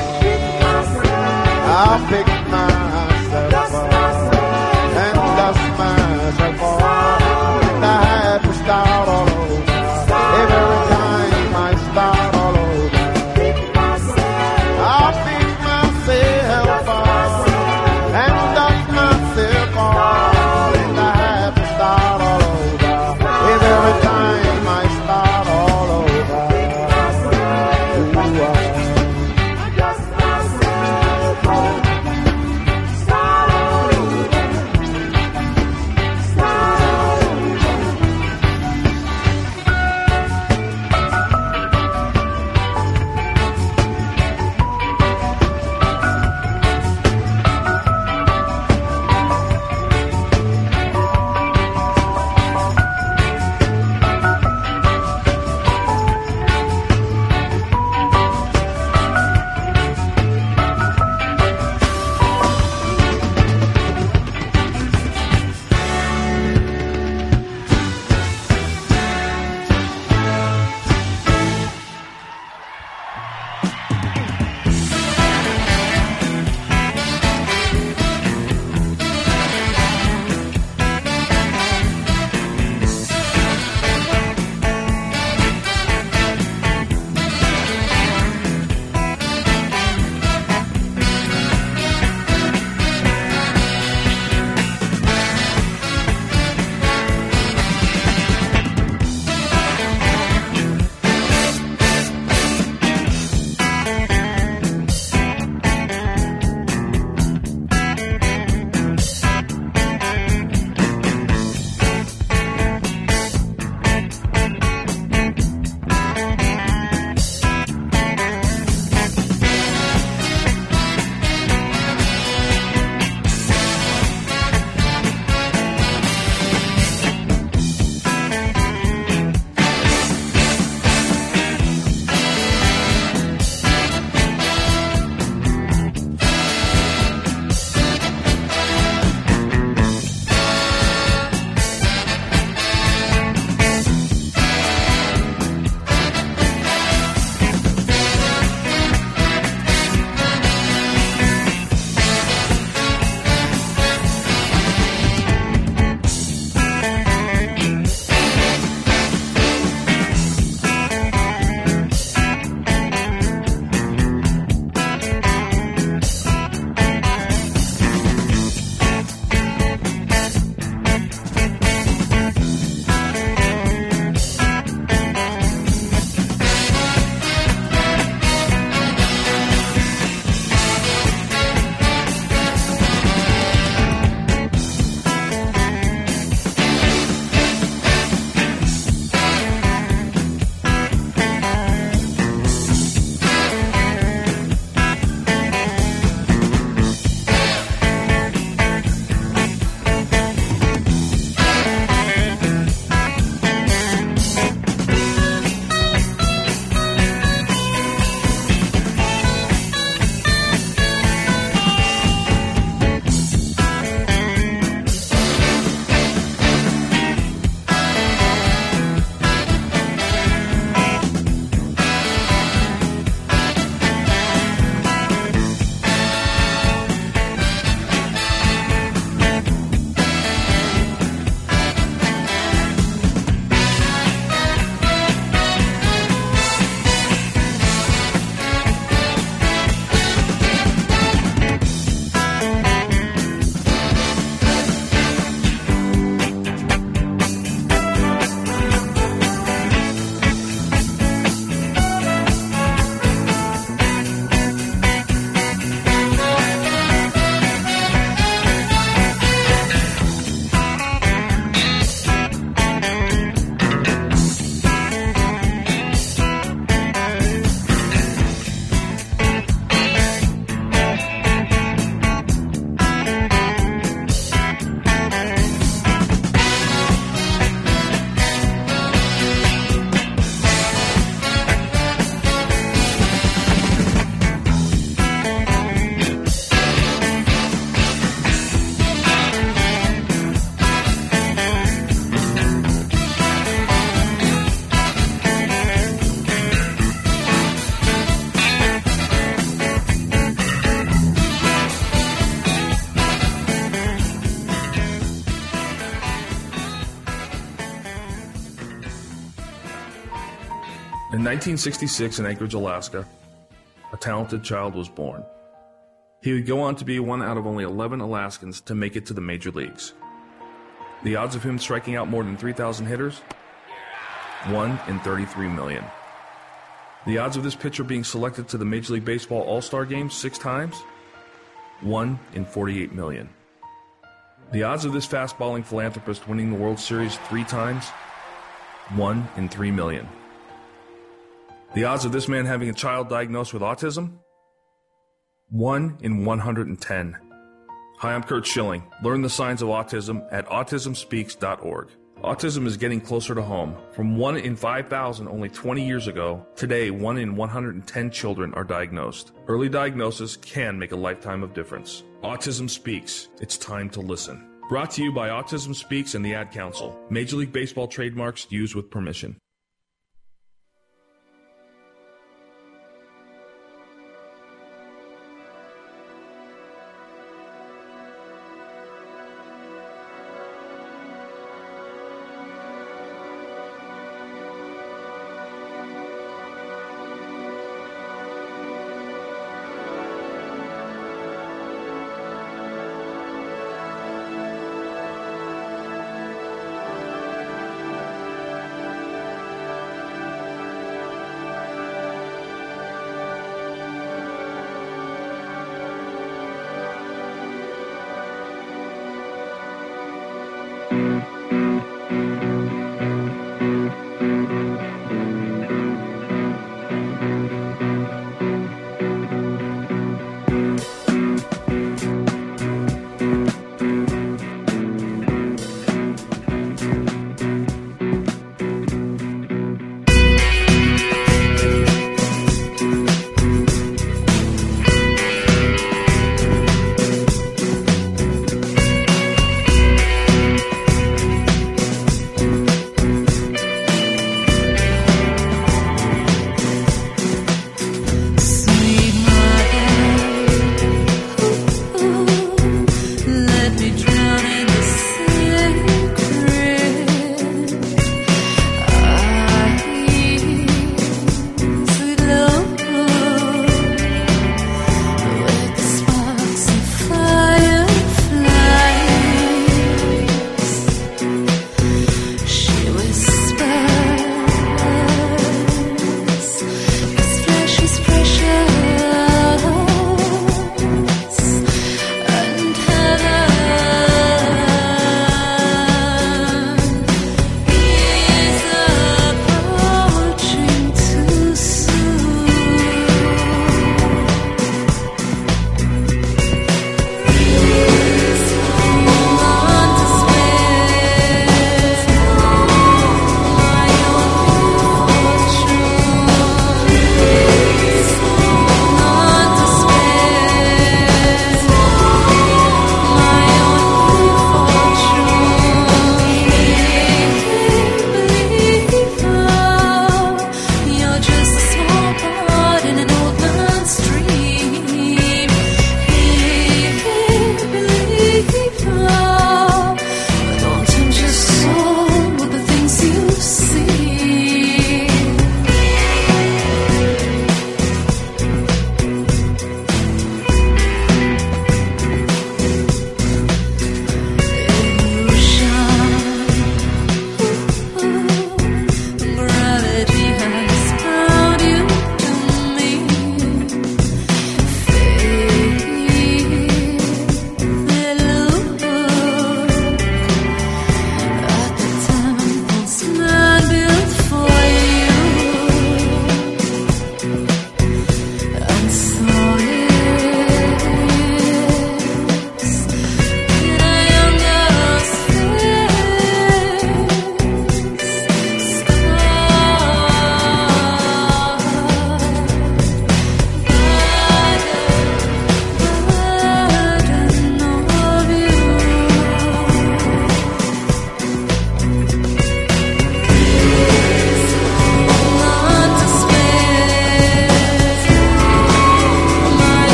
O: I'll pick myself up and dust myself off. And I had to start all over. Every time I start all over, I'll pick myself
P: nineteen sixty-six in Anchorage, Alaska, a talented child was born. He would go on to be one out of only eleven Alaskans to make it to the major leagues. The odds of him striking out more than three thousand hitters? one in thirty-three million. The odds of this pitcher being selected to the Major League Baseball All-Star Game six times? one in forty-eight million. The odds of this fast-balling philanthropist winning the World Series three times? one in three million. The odds of this man having a child diagnosed with autism? one in one hundred ten. Hi, I'm Kurt Schilling. Learn the signs of autism at autism speaks dot org. Autism is getting closer to home. From one in five thousand only twenty years ago, today one in one hundred ten children are diagnosed. Early diagnosis can make a lifetime of difference. Autism Speaks. It's time to listen. Brought to you by Autism Speaks and the Ad Council. Major League Baseball trademarks used with permission.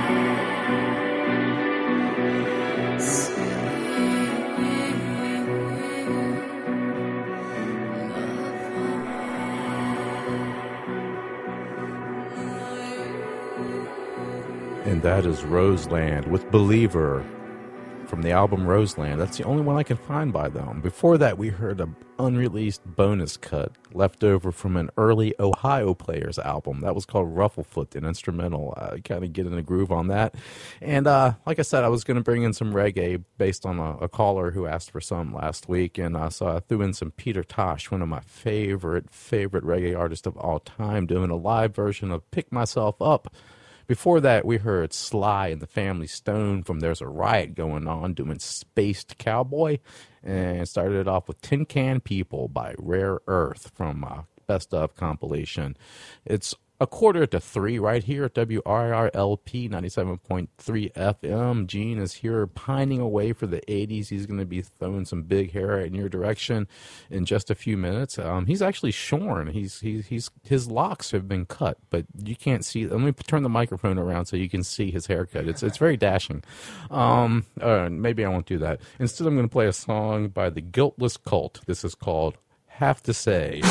A: And that is Roseland with Believer from the album Roseland. That's the only one I can find by them. Before that, we heard an unreleased bonus cut left over from an early Ohio Players album. That was called Rufflefoot, an instrumental. I kind of get in a groove on that. And uh, like I said, I was going to bring in some reggae based on a, a caller who asked for some last week. And uh, so I threw in some Peter Tosh, one of my favorite, favorite reggae artists of all time, doing a live version of Pick Myself Up. Before that, we heard Sly and the Family Stone from There's a Riot Going On doing Spaced Cowboy, and started it off with Tin Can People by Rare Earth from uh, Best Of compilation. It's a quarter to three right here at W R R L P ninety-seven point three F M. Gene is here pining away for the eighties. He's going to be throwing some big hair in your direction in just a few minutes. Um, he's actually shorn. He's, he's, he's, his locks have been cut, but you can't see. Let me turn the microphone around so you can see his haircut. It's, it's very dashing. Um, uh, maybe I won't do that. Instead, I'm going to play a song by the Guiltless Cult. This is called Have to Say.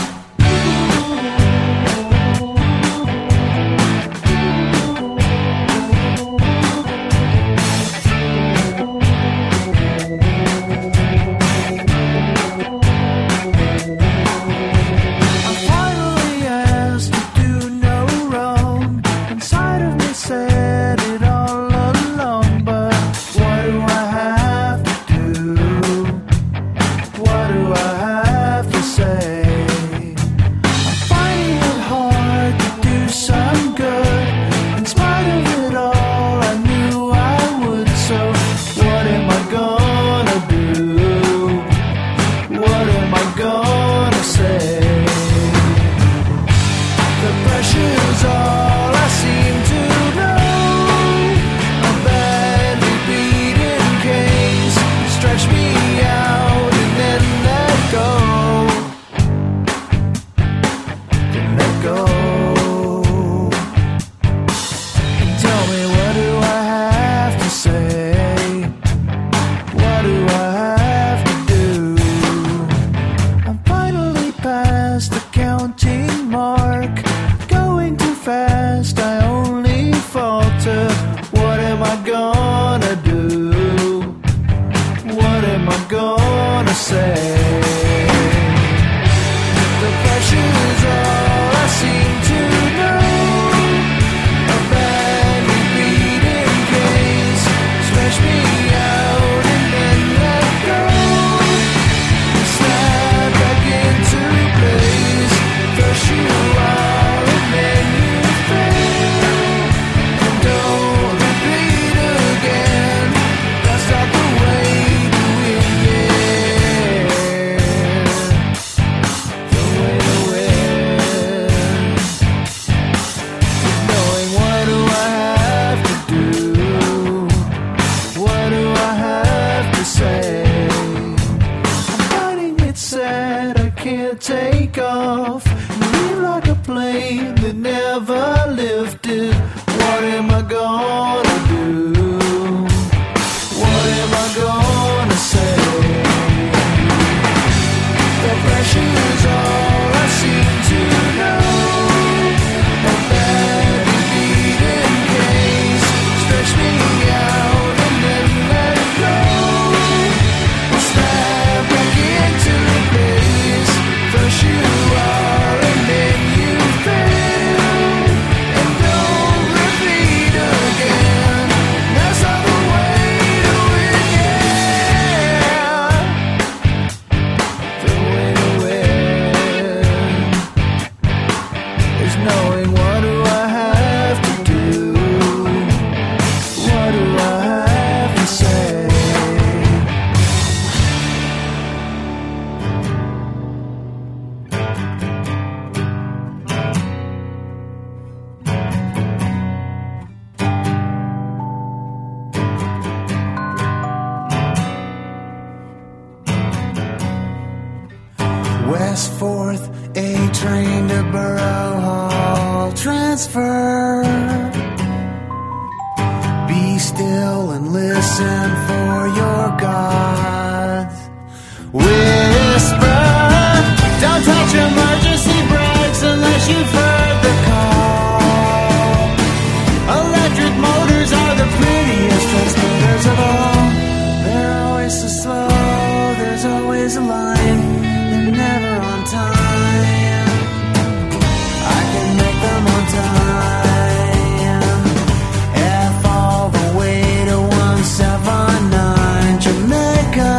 Q: still and listen for your gods. Whisper, don't touch emergency brakes unless you've heard the call. Electric motors are the prettiest transmitters of all. They're always so slow, there's always a line. They're never on time. I can make them on time. F all the way to one seven nine Jamaica.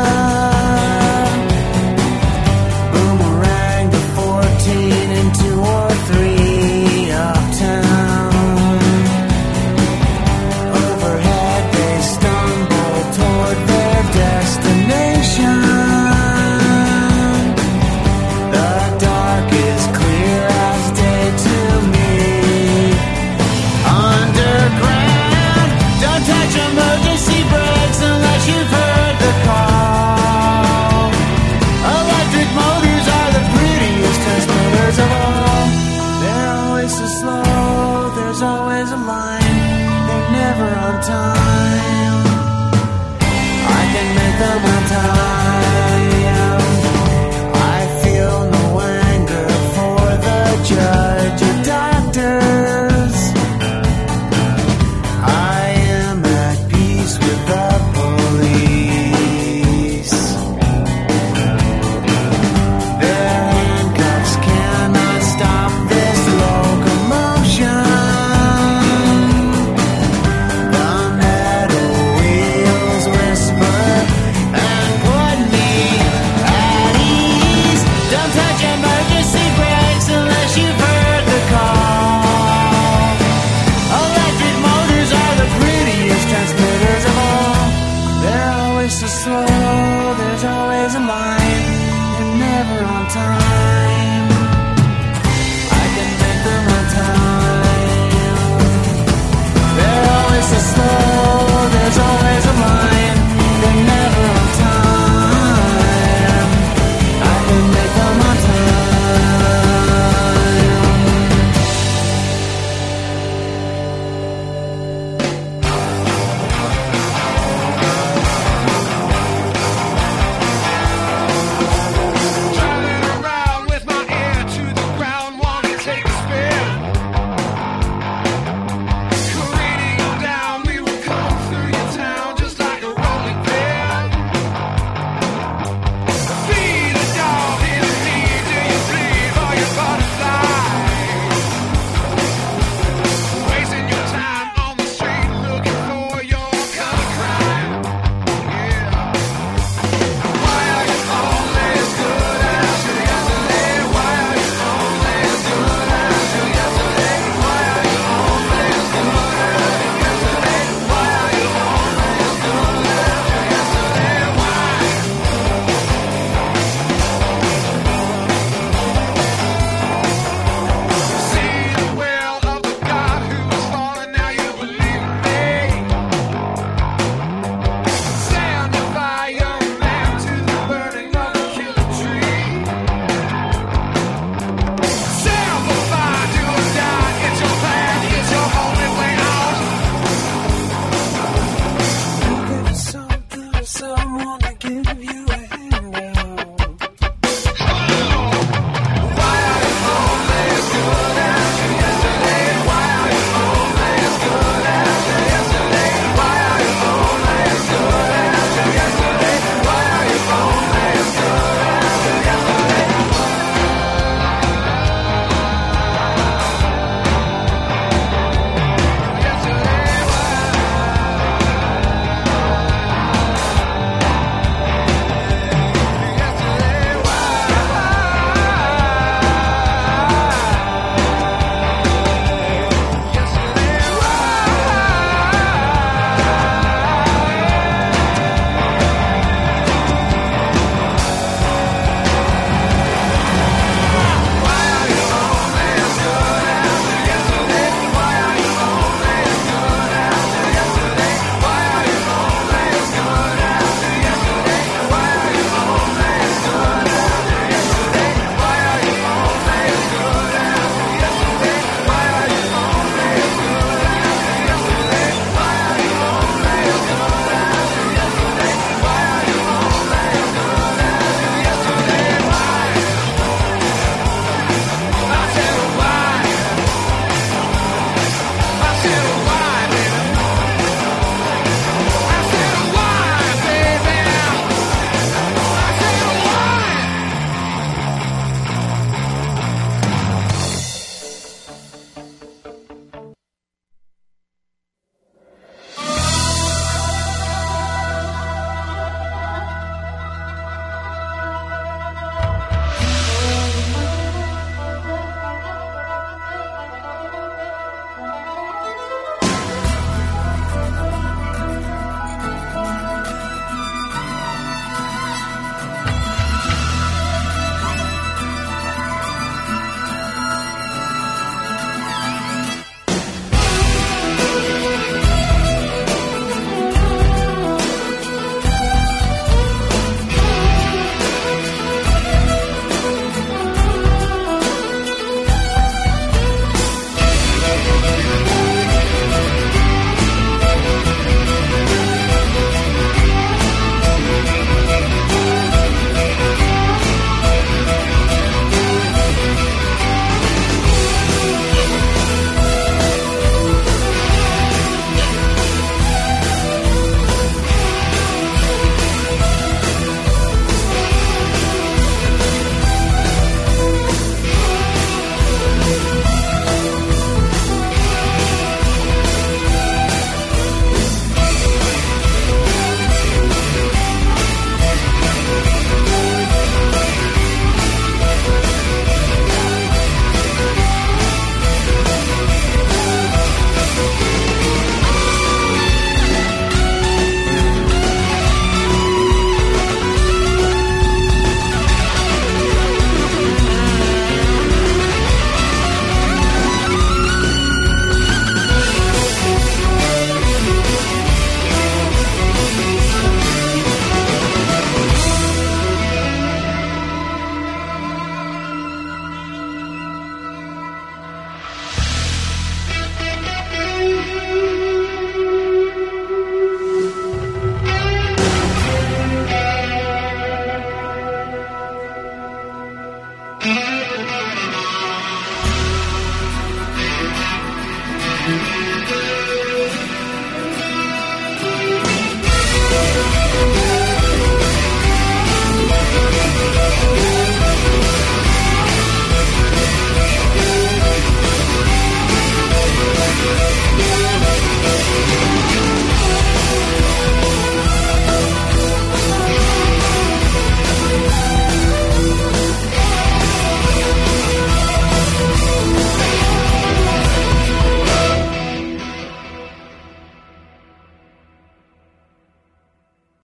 Q: Boomerang to fourteen and two or three uptown. Overhead they stumble toward their destination. The dark is clear as day to me. Underground, don't touch emergency brakes unless you've heard the call. Electric motors are the prettiest transmitters of all. They're always so slow, there's always a line. They're never on time. I can make them on time. I feel no anger for the judge or doctors. I am at peace with the police. Their handcuffs cannot stop this locomotion. The metal wheels whisper and put me at ease. Don't touch emergency brakes unless you've heard the call. Electric motors are the prettiest transmitters of all. They're always so slow, there's always a line. They're never on time. I can make them on time. They're always so slow,